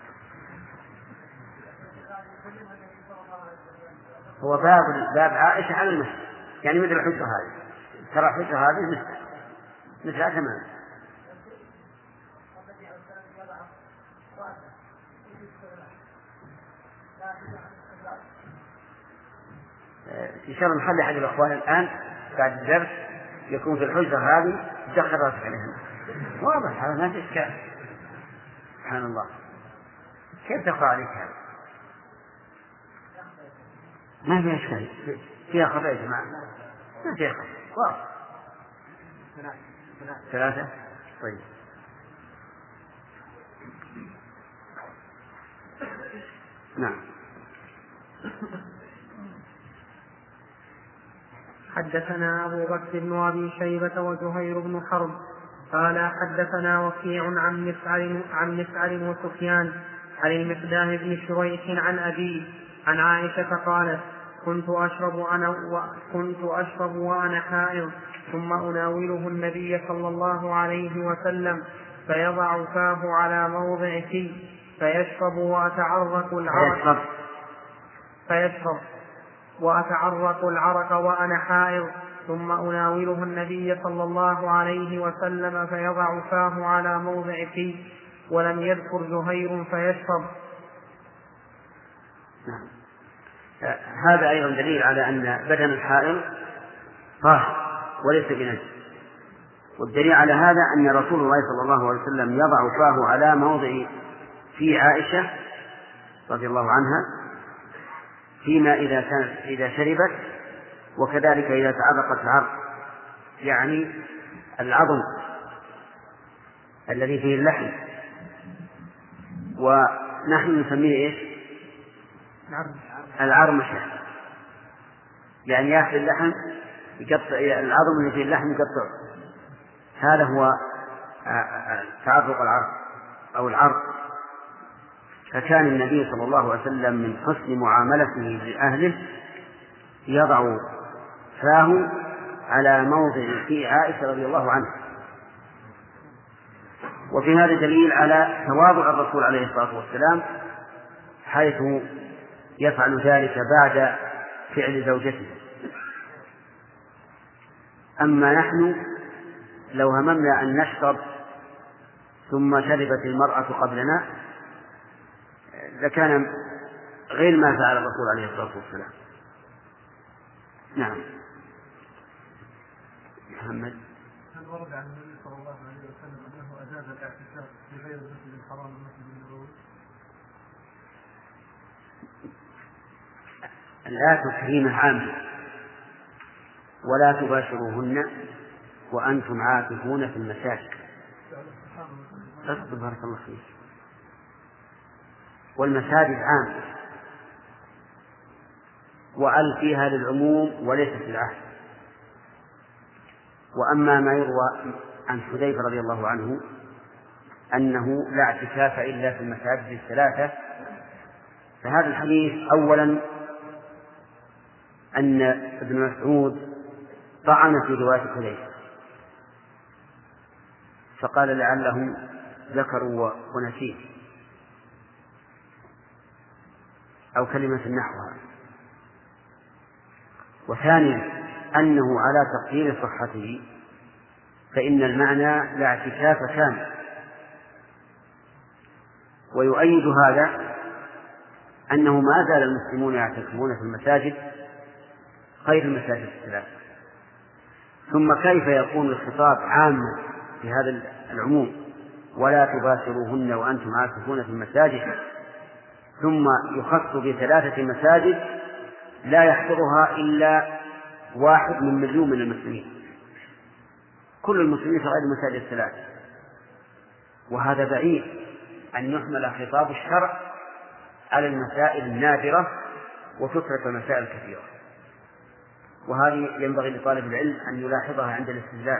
هو باب عائشة على المسجد، يعني مثل الحجة هذه، ترى الحجة هذه مثلها تماما. إن شاء الله نخلي أحد الأخوان الآن بعد الدرس يكون في الحجة هذه تدخل راسك عليهم. واضح هذا ما في إشكال. سبحان الله، كيف تقرأ عليك هذا؟ ما في إشكال، فيها خطأ يا جماعة، ما فيها خطأ. واضح. 3. طيب. نعم. حدثنا أبو بكر بن أبي شيبة وزهير بن حرب قال حدثنا وكيع عن مسعر وسفيان عن المقدام بن شريح عن أبيه عن عائشة قالت كنت أشرب وأنا حائض ثم أناوله النبي صلى الله عليه وسلم فيضع فاه على موضع في فيشرب وأتعرق العرق وأنا حائض ثم أناوله النبي صلى الله عليه وسلم فيضع فاه على موضع فيه ولم يذكر زهير فيشرب. هذا أيضا دليل على أن بدن الحائض طاهر وليس بنجس، والدليل على هذا أن رسول الله صلى الله عليه وسلم يضع فاه على موضع في عائشة رضي الله عنها فيما إذا شربت، وكذلك إذا تعرقت العرق، يعني العظم الذي فيه اللحم، ونحن نسميه إيش؟ العرمشة، يعني يأخذ اللحم يقطع العظم اللي فيه اللحم يقطع، هذا هو تعرق العرق أو العرق. فكان النبي صلى الله عليه وسلم من حسن معاملته لأهله يضع فاه على موضع في عائشة رضي الله عنها. وفي هذا دليل على تواضع الرسول عليه الصلاة والسلام حيث يفعل ذلك بعد فعل زوجته. أما نحن لو هممنا أن نشرب ثم شربت المرأة قبلنا لكان غير ما فعل الرسول عليه الصلاة والسلام. نعم. محمد. هل ورد عن النبي صلى الله عليه وسلم أنه أجاز الاعتكاف في غير المسجد الحرام والمسجد النبوي؟ لا تكريمة عامة ولا تباشروهن وأنتم عاكفون في المساجد. اصبر بارك الله فيك. والمساجد عامة وأل فيها للعموم وليست للعهد. وأما ما يروى عن حذيفة رضي الله عنه أنه لا اعتكاف إلا في المساجد الثلاثة، فهذا الحديث أولا أن ابن مسعود طعن في رواية حذيفة فقال لعلهم ذكروا ونسيه أو كلمة نحوها. وثانيا أنه على تقدير صحته، فإن المعنى لا اعتكاف كامل. ويؤيد هذا أنه ما زال المسلمون يعتكفون في المساجد غير المساجد الثلاث. ثم كيف يكون الخطاب عاما في هذا العموم ولا تباشروهن وأنتم عاكفون في المساجد، ثم يخص بثلاثة مساجد لا يحضرها إلا 1 من مليون من المسلمين، كل المسلمين في غير المساجد الثلاث. وهذا بعيد أن يحمل خطاب الشرع على المسائل النادرة وتترك المسائل الكثيرة. وهذه ينبغي لطالب العلم أن يلاحظها عند الاستدلال.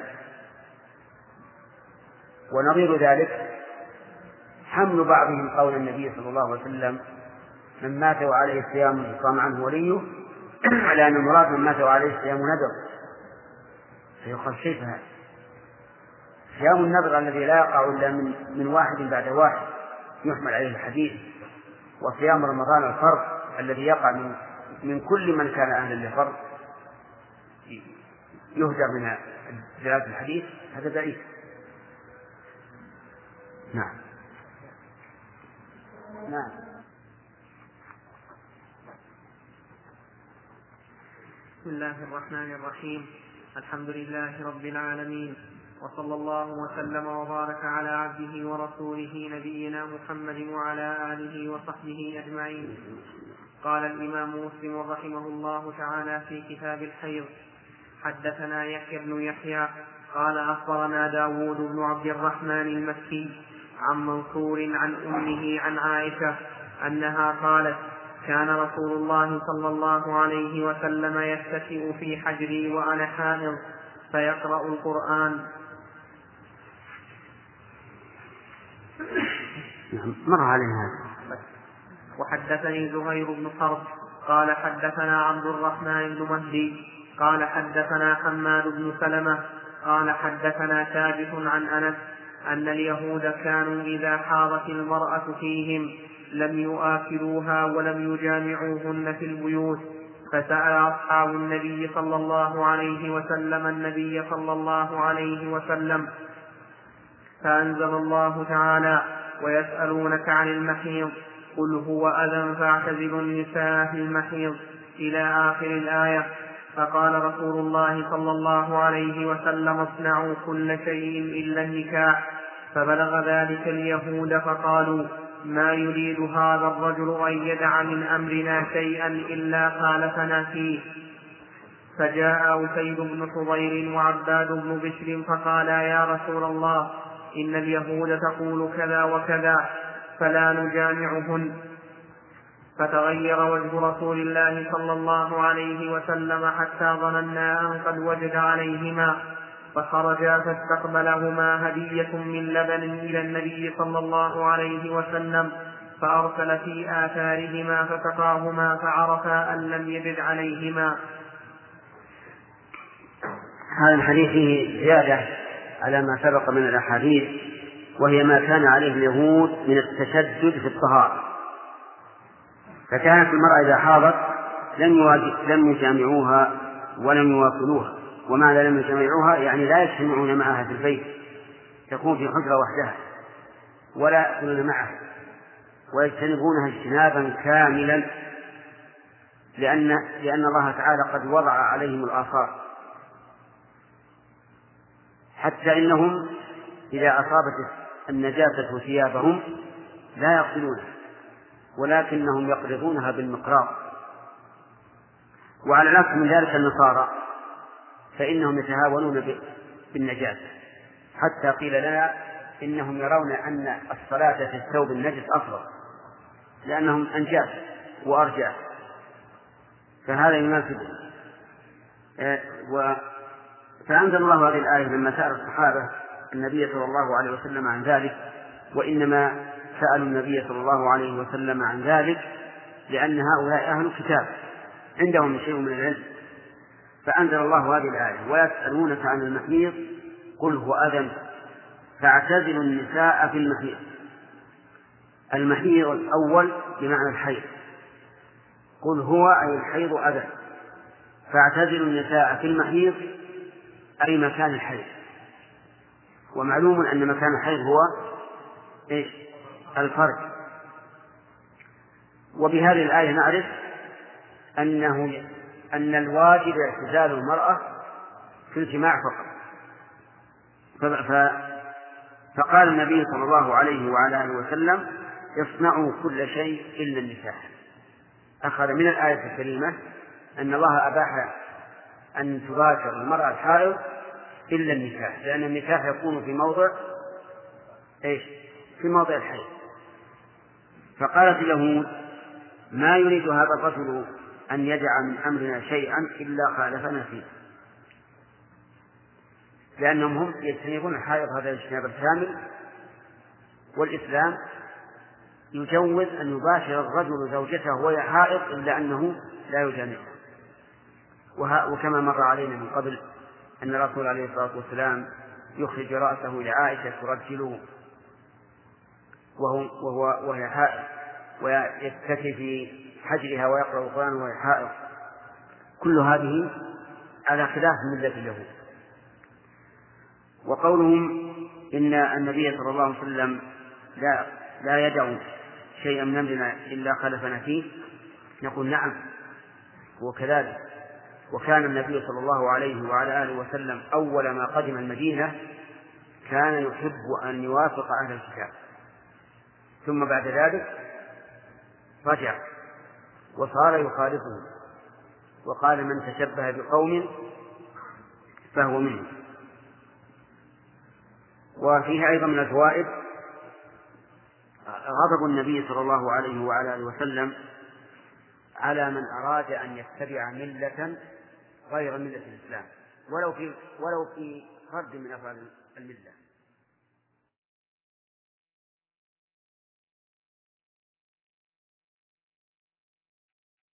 ونظير ذلك حمل بعضهم قول النبي صلى الله عليه وسلم من مات وعليه صيام قام عنه وليه على أن المراد من مات وعليه صيام نذر، فيقال كيف هذا؟ صيام النذر الذي لا يقع إلا من واحد بعد واحد يحمل عليه الحديث، وصيام رمضان الفرض الذي يقع من كل من كان أهلا للفرض يهجر من دلالة الحديث، هذا بعيد. نعم. بسم الله الرحمن الرحيم. الحمد لله رب العالمين، وصلى الله وسلم وبارك على عبده ورسوله نبينا محمد وعلى آله وصحبه أجمعين. قال الإمام مسلم رحمه الله تعالى في كتاب الحيض: حدثنا يحيى بن يحيى قال أخبرنا داود بن عبد الرحمن المكي عن منصور عن أمه عن عائشة أنها قالت: كان رسول الله صلى الله عليه وسلم يتكئ في حجري وأنا حائض فيقرأ القرآن. مر علينا هذا. وحدثني زهير بن حرب قال حدثنا عبد الرحمن بن مهدي قال حدثنا حماد بن سلمة قال حدثنا ثابت عن أنس أن اليهود كانوا إذا حاضت المرأة فيهم لم يؤاكلوها ولم يجامعوهن في البيوت، فسأل أصحاب النبي صلى الله عليه وسلم النبي صلى الله عليه وسلم فأنزل الله تعالى: ويسألونك عن المحيض قل هو أذى فاعتزلوا النساء في المحيض إلى آخر الآية. فقال رسول الله صلى الله عليه وسلم: اصنعوا كل شيء إلا النكاح. فبلغ ذلك اليهود فقالوا: ما يريد هذا الرجل أن يدع من أمرنا شيئا إلا خالفنا فيه. فجاء أسيد بن حضير وعباد بن بشر فقالا: يا رسول الله، إن اليهود تقول كذا وكذا فلا نجامعهن. فتغير وجه رسول الله صلى الله عليه وسلم حتى ظننا أن قد وجد عليهما، فخرجا فاستقبلهما هدية من لبن إلى النبي صلى الله عليه وسلم، فأرسل في آثارهما فسقاهما فعرفا أن لم يجد عليهما. هذا الحديث فيه زيادة على ما سبق من الأحاديث، وهي ما كان عليه اليهود من التشدد في الطهارة. فكانت المرأة إذا حاضت لم يجامعوها ولم يواصلوها. ومعنى لم يجامعوها يعني لا يجتمعون معها في البيت، تكون في حجرة وحدها ولا يأكلون معها ويجتنبونها اجتنابا كاملا، لأن الله تعالى قد وضع عليهم الآثار، حتى إنهم إذا أصابت النجاسة ثيابهم لا يغسلونها ولكنهم يقرضونها بالمقراض. وعلى العكس من ذلك النصارى فإنهم يتهاونون بالنجاسة، حتى قيل لنا إنهم يرون أن الصلاة في الثوب النجس أفضل لأنهم أنجاس وأرجاس، فهذا يناسب. فأنزل الله هذه الآية لما سأل الصحابة النبي صلى الله عليه وسلم عن ذلك، وإنما سألوا النبي صلى الله عليه وسلم عن ذلك لأن هؤلاء أهل الكتاب عندهم شيء من العلم. فأنزل الله هذه الآية: ويسألونك عن المحيض قل هو أذى فاعتزلوا النساء في المحيض. المحيض الأول بمعنى الحيض، قل هو أي الحيض أذى، فاعتزلوا النساء في المحيض أي مكان الحيض. ومعلوم أن مكان الحيض هو الفرج. وبهذه الآية نعرف أن الواجب اعتزال المرأة في الجماع فقط. فقال النبي صلى الله عليه وعلى آله وسلم: اصنعوا كل شيء إلا النكاح. أخذ من الآية الكريمة أن الله أباح أن تباشر المرأة الحائض إلا النكاح، لأن النكاح يكون في موضع في موضع الحيض. فقالت اليهود: ما يريد هذا الرجل أن يدع من أمرنا شيئا إلا خالفنا فيه، لأنهم هم يجتنبون الحائض هذا الاجتناب الكامل. والإسلام يجوز أن يباشر الرجل زوجته وهي حائض إلا أنه لا يجامعها. وكما مر علينا من قبل أن الرسول عليه الصلاة والسلام يخرج رأسه لعائشة ترجله وهي حائض، ويتكي في حجرها ويقرأ القرآن وهي حائض. كل هذه على خلاف ملة اليهود. وقولهم إن النبي صلى الله عليه وسلم لا يدع شيئا من أمرنا إلا خلفنا فيه، نقول نعم وكذلك. وكان النبي صلى الله عليه وعلى آله وسلم أول ما قدم المدينة كان يحب أن يوافق أهل الكتاب، ثم بعد ذلك رجع وصار يخالفهم، وقال: من تشبه بقوم فهو منهم. وفيه أيضا من الفوائد غضب النبي صلى الله عليه وعلى آله وسلم على من أراد أن يتبع ملة غير ملة الإسلام ولو في فرد من أفراد الملة.